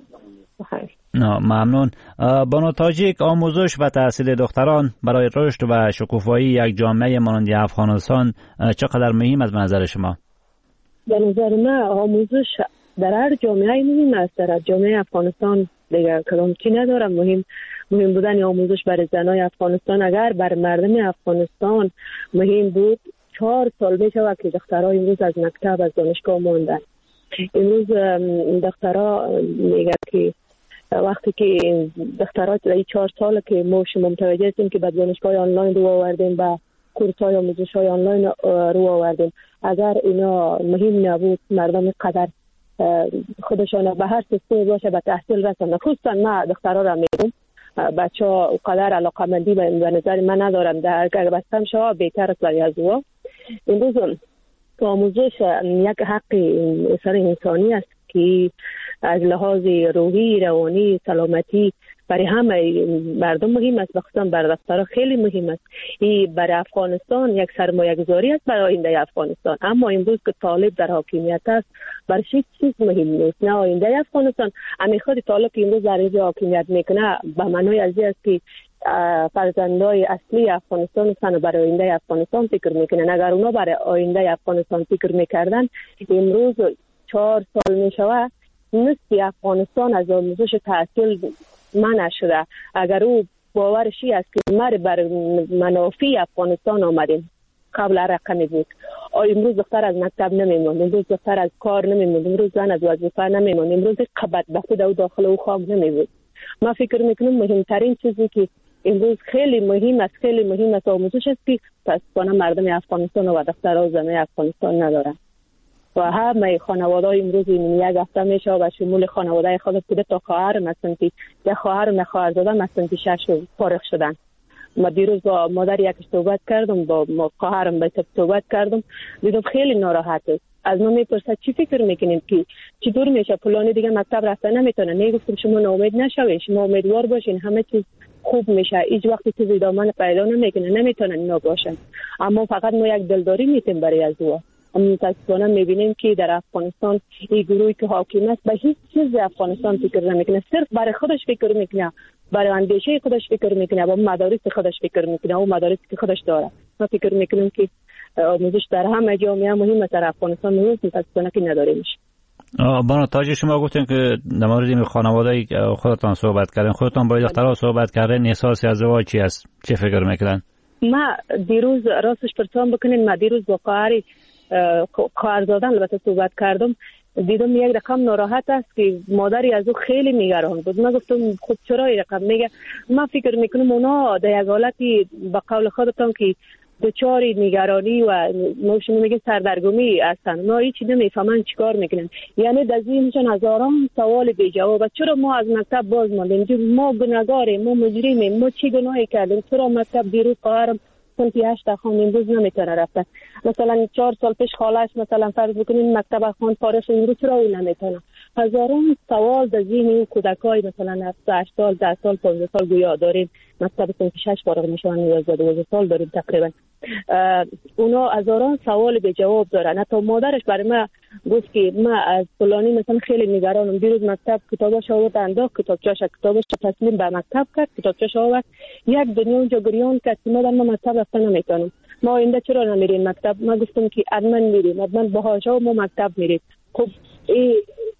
ممنون. بانو تاجیک، آموزش و تحصیل دختران برای رشد و شکوفایی یک جامعه مانند افغانستان چقدر مهم از نظر شما؟ به نظر من آموزش در هر جامعه مهم است. در جامعه افغانستان دیگه کلام چی ندارم. مهم مهم بودن آموزش برای زنای افغانستان. اگر بر مردم افغانستان مهم بود، چهار سال میشه که دخترها امروز از مکتب از دانشگاه ماندن. امروز دخترها میگه که وقتی که دخترها در چهار سال که ما شما متوجه هستیم که به دانشگاه آنلاین رو آوردیم، به کورس‌های آموزش‌های آنلاین رو آوردیم، اگر اینا مهم نبود مردم قدر خودشان به هر سیستم باشه به تحصیل رسن. خصوصا ما دخترها را میگم بچه ها قدر علاقمندی به نظر من ندارم، در اگر بستم شما بهتر است برای از او. امروز آموزش یک حق سر انسانی است که از لحاظ روحی، روانی، سلامتی برای همه مردم مهم است، بخصوصا برای دخترها خیلی مهم است. این برای افغانستان یک سرمایه گذاری است برای آینده افغانستان. اما امروز که طالب در حاکمیت است برای هیچ چیز مهم نیست، نه آینده افغانستان. همین خود طالب که امروز در اینجا حاکمیت میکنه به معنای از این است که فرزندای اصلی افغانستان هستند و برای آینده افغانستان فکر میکنن. اگر اونا برای آینده افغانستان فکر میکردن امروز چهار سال میشوه نصف افغانستان از آموزش تحصیل منع شده. اگر او باورشی است که ما بر منافع افغانستان آمدیم قبل رقمی بود، امروز دختر از مکتب نمیموند، امروز دختر از کار نمیموند، امروز زن از وظیفه نمیموند، امروز قبط بخود او داخل او خاک نمیبود. ما فکر میکنم مهمترین چیزی که امروز خیلی مهم است خیلی مهم است آموزش است که متاسفانه مردم افغانستان و دخترها زمین افغانستان ندارن و همه خانواده‌های امروز این یک هفته میشه و شمول خانواده خود بوده تا خواهرم هستن که یک خواهرم یک خواهرزادم هستن که شش فارغ شدن. ما دیروز با مادر یکش صحبت کردم، با خواهرم به صحبت کردم، دیدم خیلی ناراحت است. از ما میپرسد چی فکر میکنین که چطور میشه فلانی دیگه مکتب رفته نمیتونه؟ نگفتم شما ناامید نشوین، شما امیدوار باشین همه چیز خوب میشه. هیچ وقت چیزی دامن پیدا نمیکنه، نمیتونن اینا باشن، اما فقط ما یک دلداری میتیم برای از او. اما متاسفانه میبینیم که در افغانستان این گروهی که حاکم است به هیچ چیز افغانستان فکر نمیکنه، صرف برای خودش فکر میکنه، برای اندیشه خودش فکر میکنه، با مدارس خودش فکر میکنه و مدارسی که خودش داره. ما فکر میکنیم که آموزش در همه جامعه مهم است، در افغانستان مهم است، متاسفانه که نداریمش. بانو تاجی شما گفتین که در مورد این خانواده خودتان صحبت کردین، خودتان با دخترها صحبت کردین، احساسی از ازدواج چی است؟ چه فکر میکنن؟ ما دیروز راستش پرسان بکنین، ما دیروز با خواهری خواهرزادم البته صحبت کردم، دیدم یک رقم ناراحت است که مادری از او خیلی نگران بود. من گفتم خب چرا این رقم میگه؟ من فکر میکنم اونا در یک حالتی به قول خودتان که دچار نگرانی و شما میگین سردرگمی هستن، اونا هیچی نمیفهمن چیکار میکنن. یعنی در ذهنشون هزاران سوال بی جواب. چرا ما از مکتب باز ماندیم؟ ما گناهکاریم، ما مجرمیم، ما چی گناهی کردیم؟ چرا مکتب دیروز خواهرم سنتی هشت خان امروز نمیتونه رفتن؟ مثلا چهار سال پیش خالش مثلا فرض بکنین مکتب خان فارغ امروز چرا او نمیتونه؟ هزاران سوال در ذهن این کودکای مثلا هشت سال ده سال پانزده سال گویا داریم، مکتب سنتی شش فارغ میشن، یازده دوازده سال داریم تقریبا. اونا هزاران سوال به جواب دارن. حتی مادرش برای ما گفت که ما از فلانی مثلا خیلی نگرانم، دیروز مکتب کتاباش آورد انداخت، کتابچه‌اش کتاباش تسلیم به مکتب کرد، کتابچه‌اش آورد یک دنیا اونجا گریان کرد که مادر ما مکتب رفتن نمیتونم، ما آینده چرا نمیریم مکتب؟ ما گفتم که حتما میریم، حتما باهاجا ما مکتب میریم. خب این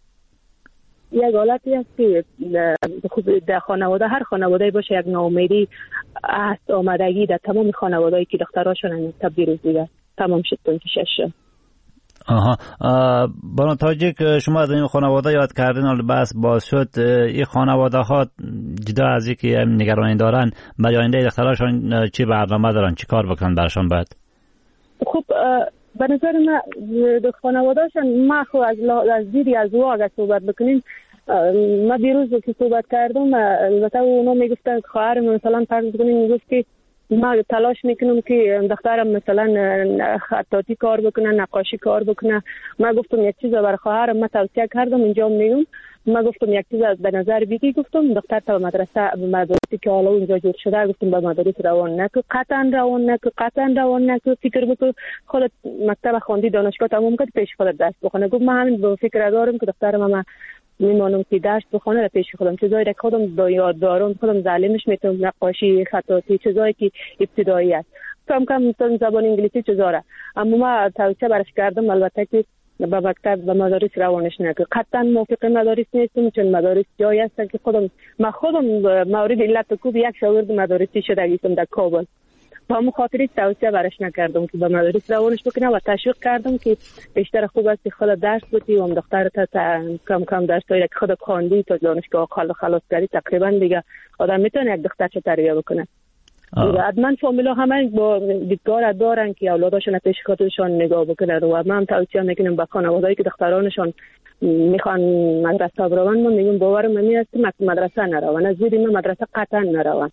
یک حالتی است که در خانواده هر خانواده باشه یک ناامیدی است آمدگی در تمام خانوادهایی که دختراشون مکتب دیروز دیگه تمام شد پنج شش شد. آها بانو تاجیک شما از این خانواده یاد کردین، حالا بس باز شد این خانواده ها جدا از اینکه نگرانی دارن برای آینده دختراشون چی برنامه دارن، چی کار بکنن برشان بعد؟ خب به نظر من خانواده‌شان ما خو از از دیدی از او اگه صحبت بکنیم، ما دیروز که صحبت کردم البته اونا میگفتن خواهرم مثلا فرض بکنیم میگفت که ما تلاش میکنم که دخترم مثلا خطاطی کار بکنه، نقاشی کار بکنه. ما گفتم یک چیز برای خواهرم ما توصیه کردم اینجا میگم، ما گفتم یک چیز به نظر بگی، گفتم دختر تا مدرسه مدرسه که حالا اونجا جور شده گفتم به مدرسه روان نکو، قطعا روان نکو، قطعا روان نکو، فکر بکن خودت مکتب خواندی دانشگاه تمام کرد پیش خودت درس بخونه. گفت من همین به فکر دارم که دخترم ما میمانم که درس بخونه را پیش خودم، چیزایی که خودم با یاد دارم خودم ظالمش میتونم، نقاشی، خطاطی، چیزایی که ابتدایی است. کم کم مثلا زبان انگلیسی چیزاره، اما ما توصیه برش کردم البته که با مکتب و مدارس روانش نکنه. قطعا موافق مدارس نیستم، چون مدارس جایی هستن که خودم ما خودم مورد علت کوب یک شاگرد مدارسی شدگیستم در کابل، با همون خاطری توصیه برش نکردم که با مدارس روانش بکنه و تشویق کردم که بیشتر خوب است که خود درس بودی و هم دختر تا کم کم درس هایی که خود خواندی تا دانشگاه خلاص کردی تقریبا دیگه آدم میتونه یک دختر چه تربیت بکنه. حتما فامیلا همه با دیدگاه دارن که اولاداشون پیش خودشان نگاه بکنن و من توصیه میکنم به خانواده‌ای که دخترانشان میخوان مدرسه برون، من میگم باورم نمی است مدرسه نرون، از دید من مدرسه قطعا نرون.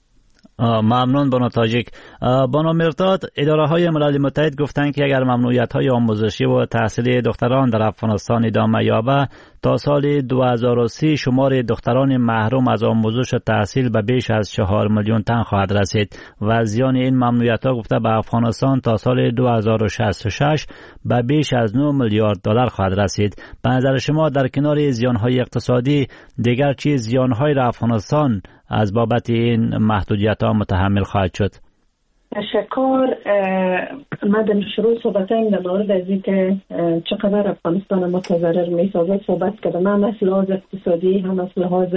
ممنون بانو تاجیک. بانو مرداد، اداره های ملل متحد گفتن که اگر ممنوعیت های آموزشی و تحصیلی دختران در افغانستان ادامه یابه تا سال دو هزار و سی شمار دختران محروم از آموزش و تحصیل به بیش از چهار میلیون تن خواهد رسید و زیان این ممنوعیت‌ها گفته به افغانستان تا سال دو هزار و شصت و شش به بیش از نه میلیارد دلار خواهد رسید. به نظر شما در کنار زیان‌های اقتصادی دیگر چه زیان‌های را افغانستان از بابت این محدودیت‌ها متحمل خواهد شد؟ تشکر. ما در شروع صحبتایم در مورد از اینکه چقدر افغانستان متضرر می‌سازد صحبت کردم. هم از لحاظ اقتصادی هم از لحاظ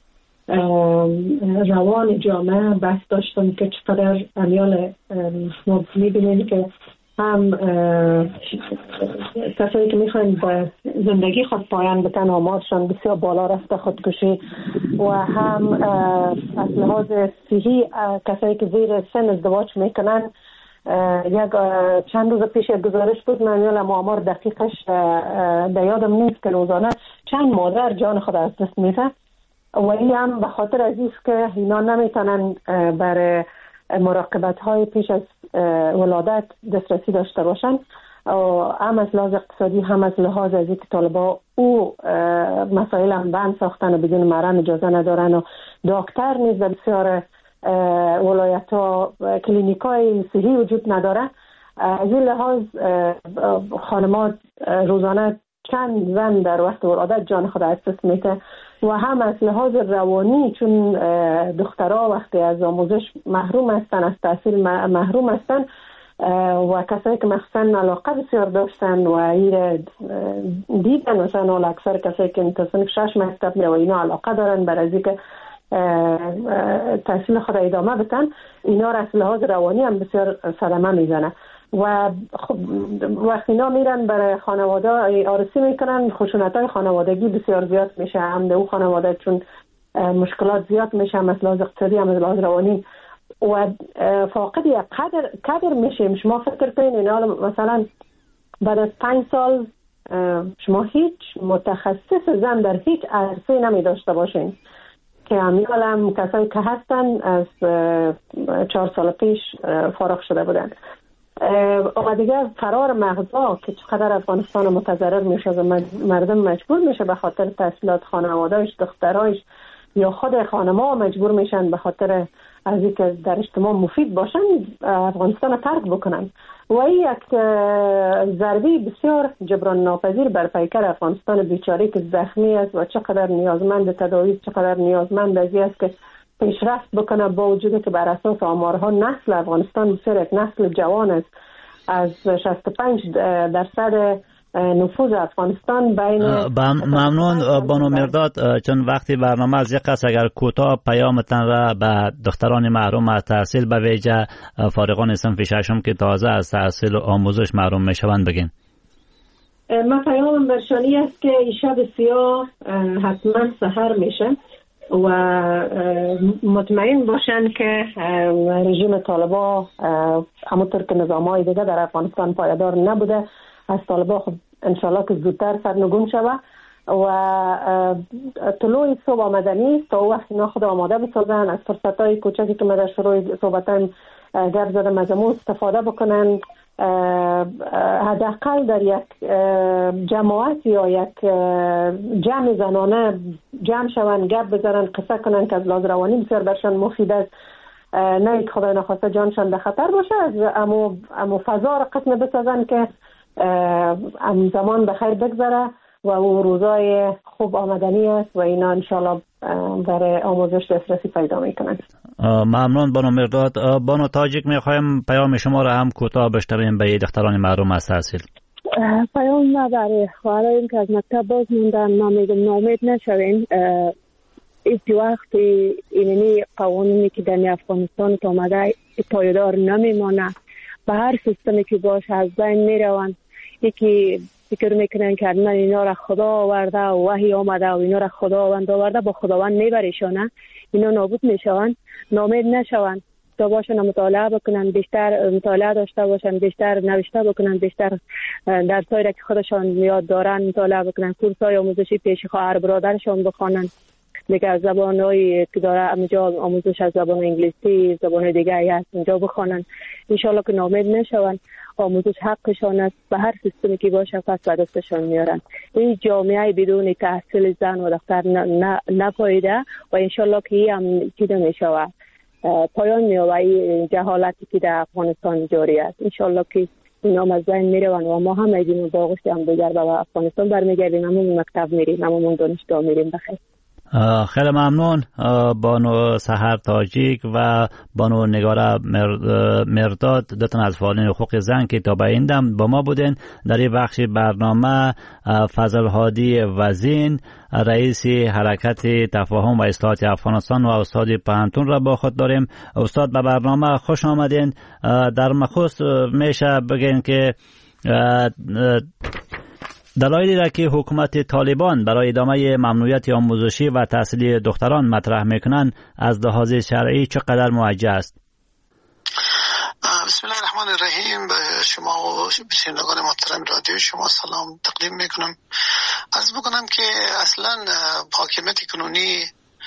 روان جامعه بحث داشتم که چقدر امیال ما می‌بینیم که هم کسایی که میخواین به زندگی خود پایان بتن آمارشان بسیار بالا رفته، خودکشی، و هم از لحاظ صحی کسایی که زیر سن ازدواج میکنن. یک چند روز پیش یک گزارش بود، من یادم آمار دقیقش در یادم نیست که روزانه چند مادر جان خود از دست میده و این هم به خاطر از است که اینا نمیتونن برای مراقبت های پیش از ولادت دسترسی داشته باشن، هم از لحاظ اقتصادی هم از لحاظ از اینکه طالبا او مسائل هم بند ساختن و بدون محرم اجازه ندارن و دکتر نیز در بسیار ولایت ها کلینیک های صحی وجود نداره. از این لحاظ خانمات روزانه چند زن در وقت ولادت جان خود از دست میده و هم از لحاظ روانی، چون دخترها وقتی از آموزش محروم هستن، از تحصیل محروم هستن و کسایی که مخصوصا علاقه بسیار داشتن و این دیدن، مثلا اکثر کسایی که تصنیف شش مکتب می و اینا علاقه دارن برای اینکه تحصیل خود ادامه بدن، اینا را از لحاظ روانی هم بسیار صدمه میزنه و خب وقتی اینا میرن برای خانواده آرسی میکنن، خشونت‌های خانوادگی بسیار زیاد میشه، هم در اون خانواده چون مشکلات زیاد میشه، هم از لحاظ اقتصادی هم از لحاظ روانی و فاقد یک قدر قدر میشیم. شما فکر کنین اینا مثلا بعد از پنج سال شما هیچ متخصص زن در هیچ عرصه نمی داشته باشین که امیال هم کسایی که هستن از چهار سال پیش فارغ شده بودن و دیگر فرار مغزا که چقدر افغانستان متضرر میشه و مردم مجبور میشه به خاطر تحصیلات خانواده‌اش، دخترایش یا خود خانم‌ها مجبور میشن به خاطر از اینکه در اجتماع مفید باشن افغانستان ترک بکنن و این یک ضربه بسیار جبران ناپذیر بر پیکر افغانستان بیچاره که زخمی است و چقدر نیازمند تداوی، چقدر نیازمند از این است که پیشرفت بکنه، با وجودی که بر اساس آمارها نسل افغانستان بسیار یک نسل جوان است. از شصت و پنج درصد نفوذ افغانستان بین ممنون بانو مرداد، چون وقتی برنامه از یک قصد اگر کوتاه پیامتان را به دختران محروم از تحصیل به ویژه فارغان صنف ششم که تازه از تحصیل و آموزش محروم میشوند بگین. من پیامم برشانی است که این شب سیاه حتما سحر میشه و مطمئن باشن که رژیم طالبا همونطور که نظام‌های دیگه در افغانستان پایدار نبوده، از طالبا خب انشالله که زودتر سرنگون شوه و طلوع صبح آمدنی تا وقت اینا خود آماده بسازن، از فرصت‌های کوچکی که من در شروع صحبتایم گرد زدم از امو استفاده بکنن، حداقل در یک جماعت یا یک جمع زنانه جمع شون، گپ بزنن، قصه کنن که از لحاظ روانی بسیار برشان مفید است، نه یک خدای نخواسته جانشان به خطر باشه، از امو, امو فضا را قسم بسازن که ام زمان بخیر بگذره و اون روزای خوب آمدنی است و اینا انشالله برای آموزش دسترسی پیدا میکنن. ممنون بانو مرداد. بانو تاجیک میخوایم پیام شما را هم کوتاه بشنویم به دختران محروم از تحصیل. پیام ما برای خواهراییم که از مکتب باز موندن، ما میگم ناامید نشوین. ایتی وقت اینی قوانینی که در افغانستان آمده پایدار نمیمانه، به هر سیستمی که باشه از بین میروند. یکی فکر میکنن که من اینا را خدا آورده و وحی آمده و اینا را خداوند آورده، با خداوند میبریشانه، اینا نابود میشوند. نامید نشوند، تا باشن مطالعه بکنن، بیشتر مطالعه داشته باشن، بیشتر نوشته بکنن، بیشتر درسایی را که خودشان یاد دارن مطالعه بکنن، کورسای آموزشی پیش خواهر برادرشان بخوانن دیگه زبان‌هایی که داره اونجا آموزش از زبان انگلیسی، زبان دیگه هست اونجا بخوانن. انشالله که ناامید نشون. آموزش حقشان است، به هر سیستمی که باشه پس به دستشان میارن. این جامعه بدون تحصیل زن و دختر نپایده و انشالله که این هم چیده میشه پایان میاره این جهالتی که در افغانستان جاری است. انشالله که اینا از بین میروند و ما هم ایدیم باقشت هم دیگر به افغانستان برمیگردیم، همون مکتب میریم، همون دانشگاه میریم. بخیر. خیلی ممنون بانو سحر تاجیک و بانو نگاره مرداد، دو تن از فعالین حقوق زن که تا به این دم با ما بودن در این بخش برنامه. فضل هادی وزین رئیس حرکت تفاهم و اصلاحات افغانستان و استاد پانتون را با خود داریم. استاد به برنامه خوش آمدین. در مخصوص میشه بگین که دلایلی را که حکومت طالبان برای ادامه ممنوعیت آموزشی و تحصیلی دختران مطرح میکنند از لحاظ شرعی چقدر موجه است؟ بسم الله الرحمن الرحیم. به شما و شنوندگان محترم رادیو شما سلام تقدیم میکنم. عرض بکنم که اصلا حاکمیت کنونی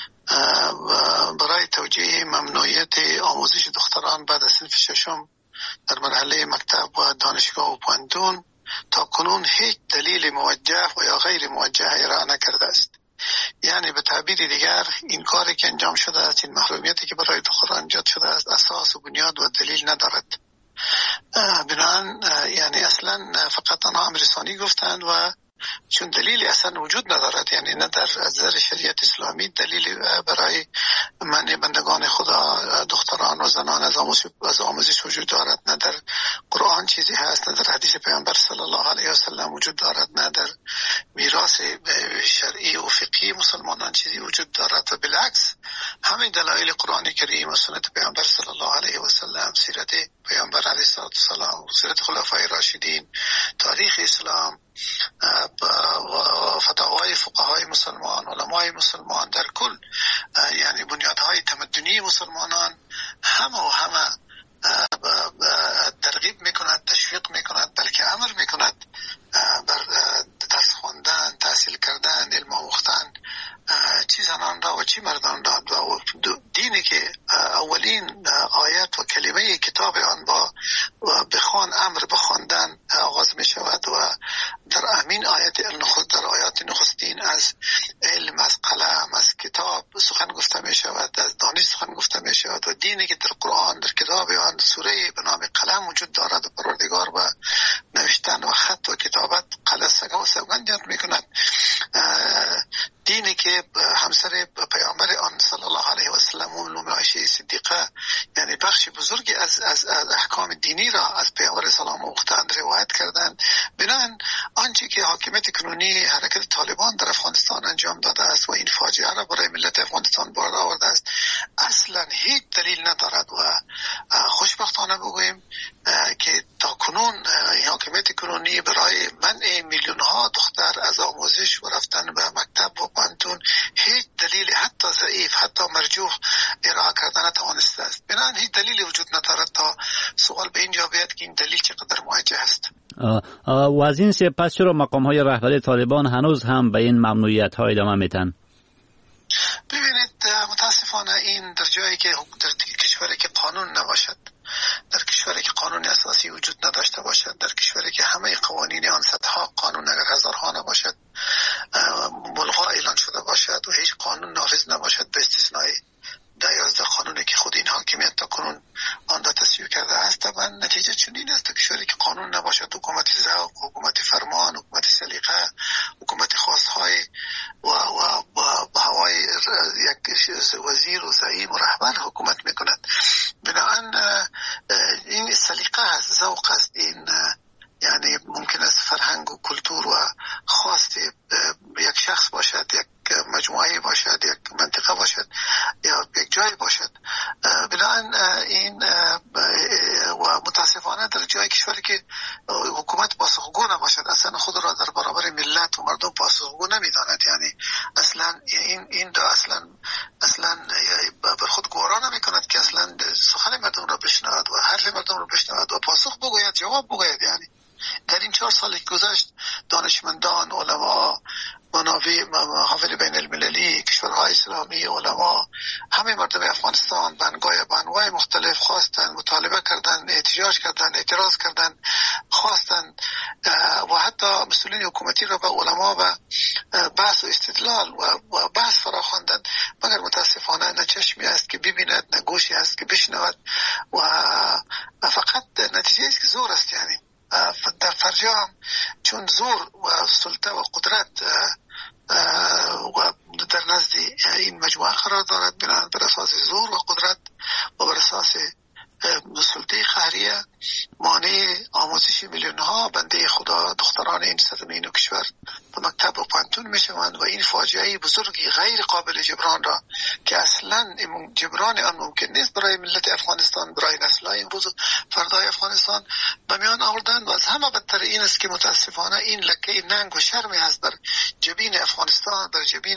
برای توجیه ممنوعیت آموزش دختران بعد از صنف ششم در مرحله مکتب و دانشگاه و پانتون تا کنون هیچ دلیل موجه و یا غیر موجه ارائه نکرده است. یعنی به تعبیر دیگر این کاری که انجام شده است، این محرومیتی که برای دختران ایجاد شده است، اساس و بنیاد و دلیل ندارد. بنابراین یعنی اصلا فقط آنها امرسانی گفتند و چون دلیلی اصلا وجود ندارد، یعنی نه در نظر شریعت اسلامی دلیلی برای منع بندگان خدا دختران و زنان از آموزش از آموزش وجود دارد، نه در قرآن چیزی هست، نه در حدیث پیامبر صلی الله علیه و سلم وجود دارد، نه در میراث شرعی و فقهی مسلمانان چیزی وجود دارد. و بالعکس همین دلایل قرآن کریم و سنت پیامبر صلی الله علیه و سلم، سیرت پیامبر علیه السلام، سیرت خلفای راشدین، تاریخ اسلام و فتاوای فقهای مسلمان، علمای مسلمان در کل، یعنی بنیادهای تمدنی مسلمانان همه و همه ترغیب میکند، تشویق میکند، بلکه امر میکند بر درس خواندن، تحصیل کردن، علم آموختن، چی زنان را و چی مردان را. و دینی که اولین آیت و کلمه کتاب آن با بخوان امر بخواندن آغاز می شود و در امین آیت در آیات نخستین از علم، از قلم، از کتاب سخن گفته می شود، از دانش سخن گفته می شود. و دینی که در قرآن در کتاب آن سوره به نام قلم وجود دارد و پروردگار و نوشتن و خط و کتابت قلم و سوگند یاد می کند، دینی که همسر پیامبر آن صلی الله علیه و سلم ام عایشه صدیقه یعنی بخش بزرگی از از احکام دینی را از پیامبر سلام آموختند روایت کردند. بنابراین آنچه که حاکمیت کنونی حرکت طالبان در افغانستان انجام داده است و این فاجعه را برای ملت افغانستان بار آورده است اصلا هیچ دلیل ندارد و خوشبختانه بگوییم که تا کنون حاکمیت کنونی برای منع میلیون ها دختر از آموزش و رفتن به مکتب و پانتون هیچ دلیل حتی ضعیف حتی مرجوح ارائه کردن نتوانسته است. بنابراین هیچ دلیلی وجود ندارد تا سوال به اینجا بیاد که این دلیل چقدر موجه است. و از این سپس چرا مقام های رهبری طالبان هنوز هم به این ممنوعیت ها ادامه میتن؟ ببینید متاسفانه این در جایی که در کشوری که قانون نباشد، در کشوری که قانون اساسی وجود نداشته باشد، در کشوری که همه قوانین آن صدها قانون اگر هزارها نباشد ملغا اعلان شده باشد و هیچ قانون نافذ نباشد به استثنای ده یازده قانونی که خود این حاکمیت تا کنون آن را تصویب کرده است، طبعا نتیجه چنین است در کشوری که قانون نباشد، حکومت ذوق، حکومت فرمان، حکومت سلیقه، حکومت خواستهای و و با هوای یک وزیر و زعیم و رهبر حکومت میکند. بنابراین این سلیقه است، ذوق است، این یعنی ممکن است فرهنگ و کلتور و خواست یک شخص باشد، یک مجموعه باشد، یک منطقه باشد یا یک جای باشد. بنابراین این و متاسفانه در جای کشوری که حکومت پاسخگو نباشد، اصلا خود را در برابر ملت و مردم پاسخگو نمیداند، یعنی اصلا این این دا اصلا اصلا بر خود گوارا نمیکند که اصلا سخن مردم را بشنود و حرف مردم را بشنود و پاسخ بگوید، جواب بگوید. یعنی در این چهار سال گذشت دانشمندان، علما منابع محافل بین المللی، کشورهای اسلامی، علما، همه مردم افغانستان بنگاه بانوای مختلف خواستن، مطالبه کردن، احتجاج کردن، اعتراض کردن، خواستن و حتی مسئولین حکومتی را به علما و بحث و استدلال و بحث فرا خواندن، مگر متاسفانه نه چشمی است که ببیند، نه گوشی است که بشنود و فقط نتیجه است که زور است. یعنی در فرجام هم چون زور و سلطه و قدرت و در نزد این مجموعه قرار دارد، بنابراین بر اساس زور و قدرت و بر اساس سلطه قهریه مانع آموزش میلیون ها بنده خدا دختران این سرزمین و کشور به مکتب و پانتون می شوند و این فاجعه بزرگی غیر قابل جبران را که اصلا جبران آن ممکن نیست برای ملت افغانستان، برای نسل‌های امروز و فردای افغانستان به میان آوردند. و از همه بدتر این است که متاسفانه این لکه ننگ و شرمی هست بر جبین افغانستان، بر جبین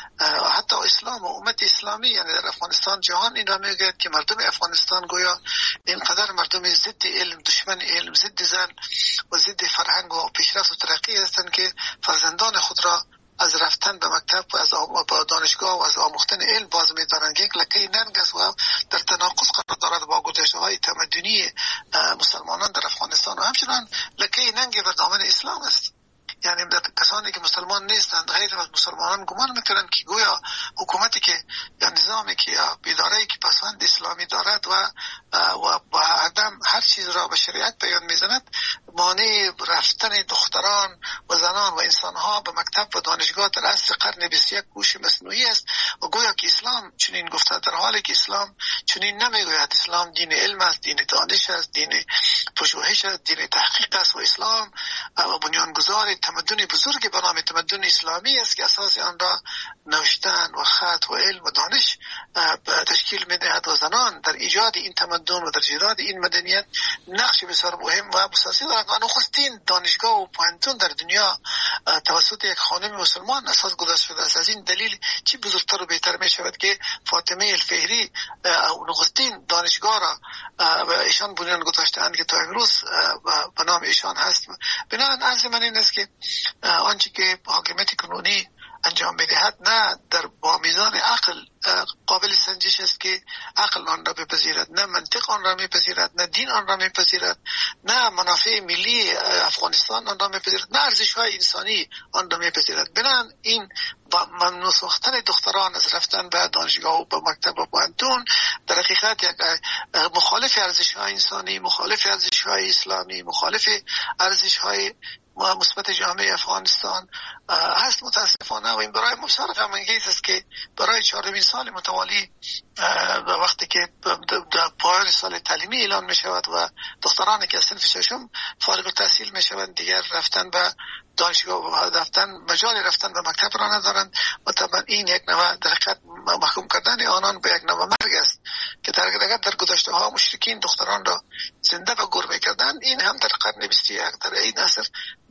حتی اسلام و امت اسلامی. یعنی در افغانستان جهان این را میگوید که مردم افغانستان گویا اینقدر مردم ضد علم، دشمن علم، ضد زن و ضد فرهنگ و پیشرفت و ترقی هستند که فرزندان خود را از رفتن به مکتب و از با دانشگاه و از آموختن علم باز می‌دارند که یک لکه ننگ است و در تناقض قرار دارد با گذشته‌های تمدنی مسلمانان در افغانستان و همچنان لکه ننگ بر دامن اسلام است. یعنی کسانی که مسلمان نیستند غیر از مسلمانان گمان میکنند که گویا حکومتی که یا نظامی که یا اداره‌ای که پسوند اسلامی دارد و و با عدم هر چیز را به شریعت بیان میزند مانع رفتن دختران و زنان و انسانها به مکتب و دانشگاه در عصر قرن بیست و یک هوش مصنوعی است و گویا که اسلام چنین گفته، در حالی که اسلام چنین نمیگوید. اسلام دین علم است، دین دانش است، دین پژوهش است، دین تحقیق است و اسلام و بنیانگذار تمدن بزرگ به نام تمدن اسلامی است که اساس آن را نوشتن و خط و علم و دانش تشکیل می‌دهد و زنان در ایجاد این تمدن و در ایجاد این مدنیت نقش بسیار مهم و اساسی دارند. و نخستین دانشگاه و پانتون در دنیا توسط یک خانم مسلمان اساس گذاشته شده است. از این دلیل چی بزرگتر و بهتر می شود که فاطمه الفهری نخستین دانشگاه را و ایشان بنیان گذاشتند که تا امروز به نام ایشان هست. بنابراین عرض من این است که آنچه که حاکمیت قانونی انجام بدهد نه در با میزان عقل قابل سنجش است که عقل آن را بپذیرد، نه منطق آن را میپذیرد، نه دین آن را میپذیرد، نه منافع ملی افغانستان آن را میپذیرد، نه ارزش‌های انسانی آن را میپذیرد. بنابراین این ممنوع ساختن دختران از رفتن به دانشگاه و به مکتب و پانتون در حقیقت یک مخالف ارزش‌های انسانی، مخالف ارزش‌های اسلامی، مخالف ارزش‌های مثبت جامعه افغانستان هست متاسفانه. و این برای بسیار غم‌انگیز است که برای چهارمین سال متوالی وقتی که در پایان سال تعلیمی اعلان می شود و دخترانی که از صنف ششم فارغ التحصیل می شوند دیگر رفتن به دانشگاه و رفتن مجال رفتن به مکتب را ندارند و طبعا این یک نوع در حقیقت محکوم کردن آنان به یک نوع مرگ است که در حقیقت در گذشته ها مشرکین دختران را زنده و گور می‌کردند. این هم در قرن بیست و یک در این عصر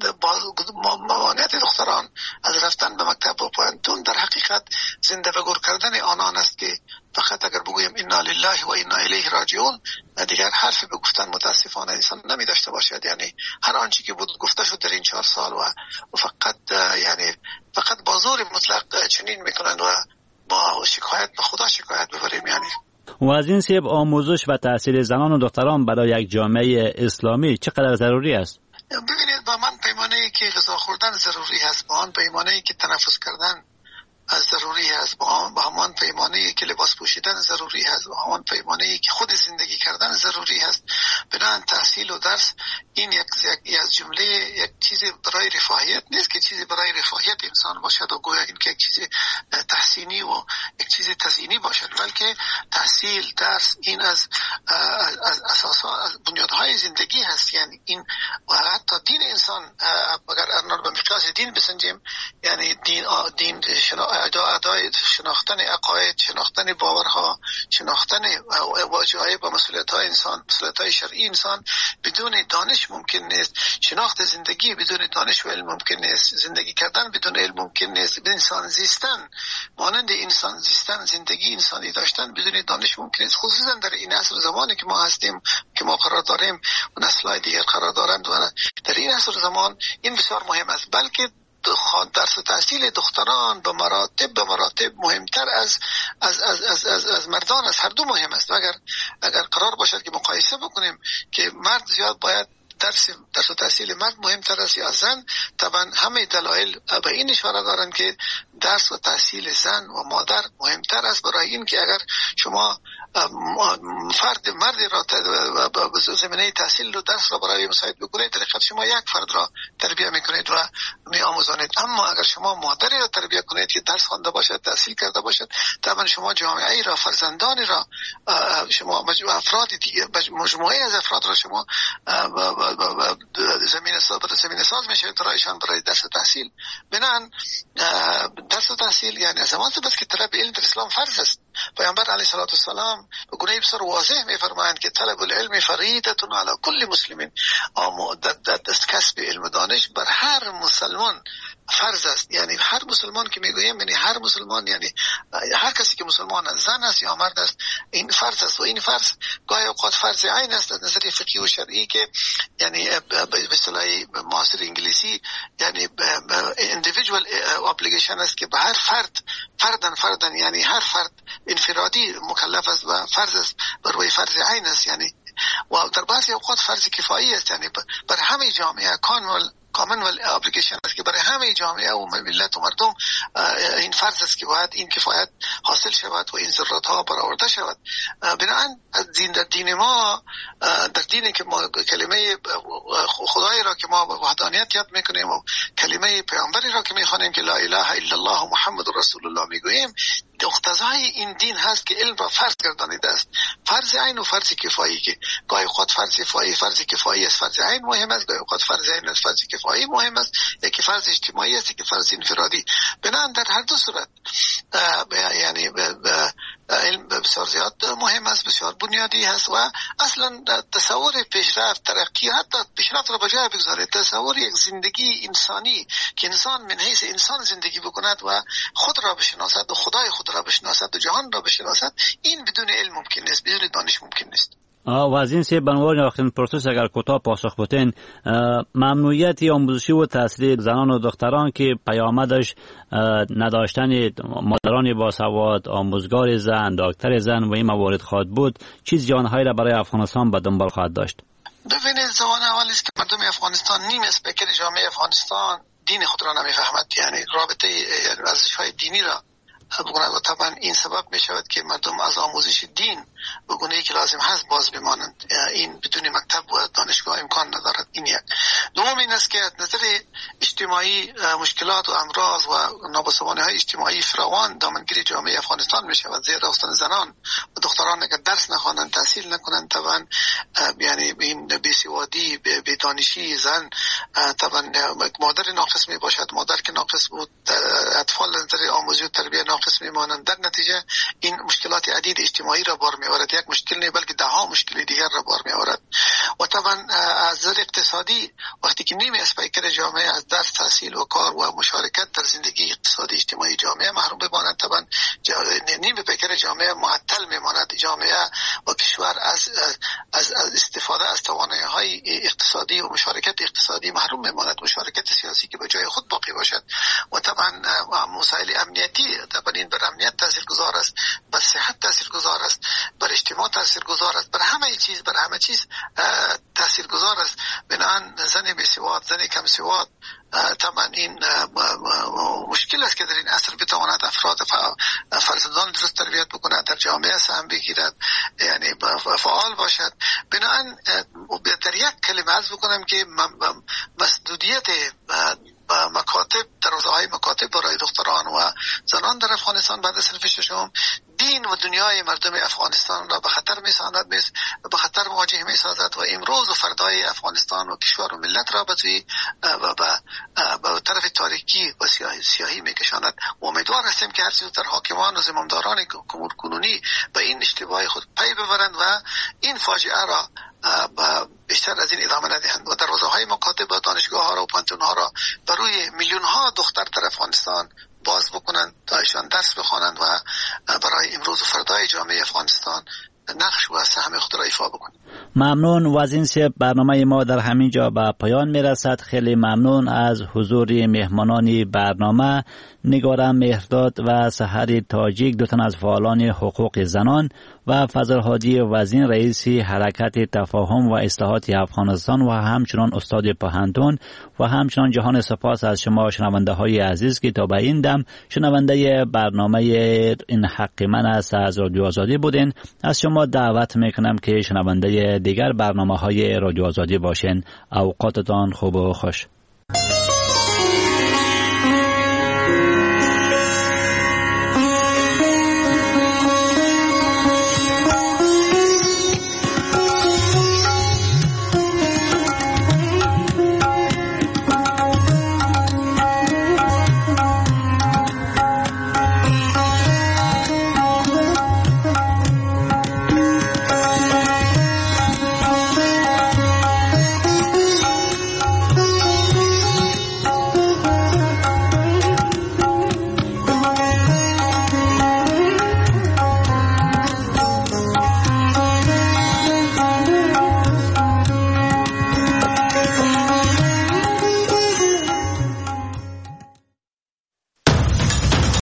ممانعت دختران از رفتن به مکتب و پانتون در حقیقت زنده و گور کردن آنان است که فقط اگر بگویم انا لله و انا الیه راجعون دیگر حرف به گفتن متاسفانه انسان نمی داشته باشد. یعنی هر آنچه که بود گفته شد در این چهار سال و فقط یعنی فقط با زور مطلق چنین میکنند و با شکایت به خدا شکایت ببریم. یعنی و از این سبب آموزش و تحصیل زنان و دختران برای یک جامعه اسلامی چقدر ضروری است؟ ببینید با من پیمانه‌ای که غذا خوردن ضروری است، با آن پیمانه‌ای که تنفس کردن ضروری است، با همان پیمانه‌ای که لباس پوشیدن ضروری است، با همان پیمانه‌ای که خود زندگی کردن ضروری است. بنابراین تحصیل و درس این یک از جمله یک چیز برای رفاهیت نیست که چیزی برای رفاهیت انسان باشد و گویا این که یک چیز تحسینی و یک چیز تزیینی باشد، بلکه تحصیل درس این از از اساس از بنیادهای زندگی هست. یعنی این و حتی دین انسان اگر آن به مقیاس دین بسنجیم، یعنی دین دین ادای شناختن عقاید، شناختن باورها، شناختن واجب‌های با مسئولیت‌های انسان، مسئولیت‌های شرعی انسان بدون دانش ممکن نیست. شناخت زندگی بدون دانش و علم ممکن نیست. زندگی کردن بدون علم ممکن نیست. انسان زیستن مانند انسان زیستن، زندگی انسانی داشتن بدون دانش ممکن نیست. خصوصا در این عصر زمانی که ما هستیم، که ما قرار داریم و نسل‌های دیگر قرار دارند و در این عصر زمان این بسیار مهم است. بلکه درس و تحصیل دختران به مراتب به مراتب مهمتر از از از از از, از مردان است. هر دو مهم است. اگر اگر قرار باشد که مقایسه بکنیم که مرد زیاد باید درس درس و تحصیل مرد مهمتر است یا زن، طبعا همه دلایل به این اشاره دارند که درس و تحصیل زن و مادر مهمتر است، برای این که اگر شما فرد مردی را به زمینه تحصیل رو درس را برای مساعد بکنید، طریقت شما یک فرد را تربیت میکنید و میآموزانید. اما اگر شما مادری را تربیت کنید که درس خوانده باشد، تحصیل کرده باشد، طبعا شما جامعه را، فرزندانی را، شما افراد دیگه، مجموعه از افراد را شما زمین ساز زمین ساز میشه برایشان برای درس و تحصیل. بنابراین درس و تحصیل یعنی از زمان بس که طلب علم در اسلام فرض است. پیامبر علیه الصلاه و السلام به گونه بسیار واضح میفرمایند که طلب العلم فریضه علی کل مسلم، دست کسب علم و دانش بر هر مسلمان فرض است. یعنی هر مسلمان که میگویم یعنی هر مسلمان، یعنی هر کسی که مسلمان است، زن است یا مرد است، این فرض است. و این فرض گاهی اوقات فرض عین است از نظر فقهی و شرعی که یعنی به اصطلاح معاصر انگلیسی یعنی individual obligation است که به هر فرد فردن فردن یعنی هر فرد انفرادی مکلف است و فرض است، بر روی فرض عین است. یعنی و در بعضی اوقات فرض کفایی است، یعنی بر همه جامعه کامل کامن ابلیگیشن است که برای همه جامعه و ملت و مردم این فرض است که باید این کفایت حاصل شود و این ضرورت ها برآورده شود. بنابراین دین در دین ما، در دینی که ما کلمه خدای را که ما وحدانیت یاد میکنیم و کلمه پیامبری را که میخوانیم که لا اله الا الله محمد رسول الله میگوییم، اقتضای این دین هست که علم را فرض گردانیده است. فرض عین و فرض کفایی که گاهی اوقات فرض کفایی فرض کفایی است، فرض عین مهم است، گاهی اوقات فرض عین است، فرض کفایی مهم است، یکی فرض اجتماعی است، یکی فرض انفرادی. بنابراین در هر دو صورت یعنی علم بسیار زیاد مهم است، بسیار بنیادی هست و اصلا تصور پیشرفت، ترقی، حتی پیشرفت را بجای بگذارید، تصور یک زندگی انسانی که انسان من حیث انسان زندگی بکند و خود را بشناسد و خدای خود را بشناسد و جهان را بشناسد، این بدون علم ممکن نیست، بدون دانش ممکن نیست. و از این سه بنوان آخرین پروسس اگر کوتاه پاسخ بتین، ممنوعیت آموزشی و تحصیلی زنان و دختران که پیامدش نداشتن مادران باسواد، آموزگار زن، دکتر زن و این موارد خواهد بود، چیز جانهایی را برای افغانستان به دنبال خواهد داشت؟ ببینید، زمان اول است که مردم افغانستان، نیم اسپیکر جامعه افغانستان دین خود را نمیفهمد، یعنی رابطه ارزش‌های دینی را بگوید و طبعا این سبب می شود که مردم از آموزش دین به گونه‌ای که لازم هست باز بمانند. این بدون مکتب و دانشگاه امکان ندارد. این یک. دوم این است که از نظر اجتماعی مشکلات و امراض و نابسامانی‌های اجتماعی فراوان دامنگیر جامعه افغانستان می شود، زیرا اصلا زنان و دختران اگر درس نخوانند، تحصیل نکنند، طبعا یعنی این بی‌سوادی، بی‌دانشی زن طبعا مادر ناقص می باشد. مادر که ناقص بود، اطفال از نظر آموزشی و تربیت ناقص میمانند. در نتیجه این مشکلات عدید اجتماعی را بار میآورد. یک مشکل نه بلکه ده ها مشکل دیگر را بار میآورد. و طبعا از نظر اقتصادی وقتی که نیم اسپیکر جامعه از درس، تحصیل و کار و مشارکت در زندگی اقتصادی اجتماعی جامعه محروم بماند، طبعا نیم اسپیکر جامعه معطل میماند. جامعه و کشور از از, از استفاده از توانایی‌های اقتصادی و مشارکت اقتصادی محروم میماند. مشارکت سیاسی که به جای خود باقی باشد و طبعا مسائل امنیتی، طبعا این بر امنیت تاثیرگذار است، بر صحت تاثیرگذار است، بر اجتماع تاثیرگذار است، بر همه چیز بر همه چیز تاثیرگذار است. بنابراین زن بی‌سواد، زن کم سواد، طبعا این مشکل است که در این عصر بتواند افراد فرزندان درست تربیت بکند، در جامعه سهم بگیرد، یعنی فعال باشد. بنابراین در یک کلمه عرض بکنم که مسدودیت مکاتب، در روزهای مکاتب برای دختران و زنان در افغانستان بعد از صنف ششم دین و دنیای مردم افغانستان را به خطر می‌سازد، به خطر مواجه می‌سازد و امروز و فردای افغانستان و کشور و ملت را به توی و به طرف تاریکی و سیاهی, سیاهی می‌کشاند. امیدوار هستیم که هر زودتر حاکمان و زمامداران امور کنونی به این اشتباه خود پی ببرند و این فاجعه را بیشتر از این ادامه ندهند و در روزهای مکاتب و دانشگاه ها را و پانتون ها را برای میلیون ها دختر در افغانستان باز بکنند تا ایشان درس بخوانند و برای امروز و فردای جامعه افغانستان نقش و سهم خود را ایفا بکنیم. ممنون. وزین صاحب، برنامه ما در همین جا به پایان میرسد. خیلی ممنون از حضور مهمانان برنامه، نگارم مهرداد و سحر تاجیک، دو تن از فعالان حقوق زنان، و فضل حاجی وزین، رئیس حرکت تفاهم و اصلاحات افغانستان و همچنان استاد پوهنتون، و همچنان جهان سپاس از شما شنونده های عزیز که تا به این دم شنونده برنامه این حق من است از رادیو آزادی بودین. از شما دعوت میکنم که شنونده دیگر برنامه های رادیو آزادی باشین. اوقاتتان خوب و خوش.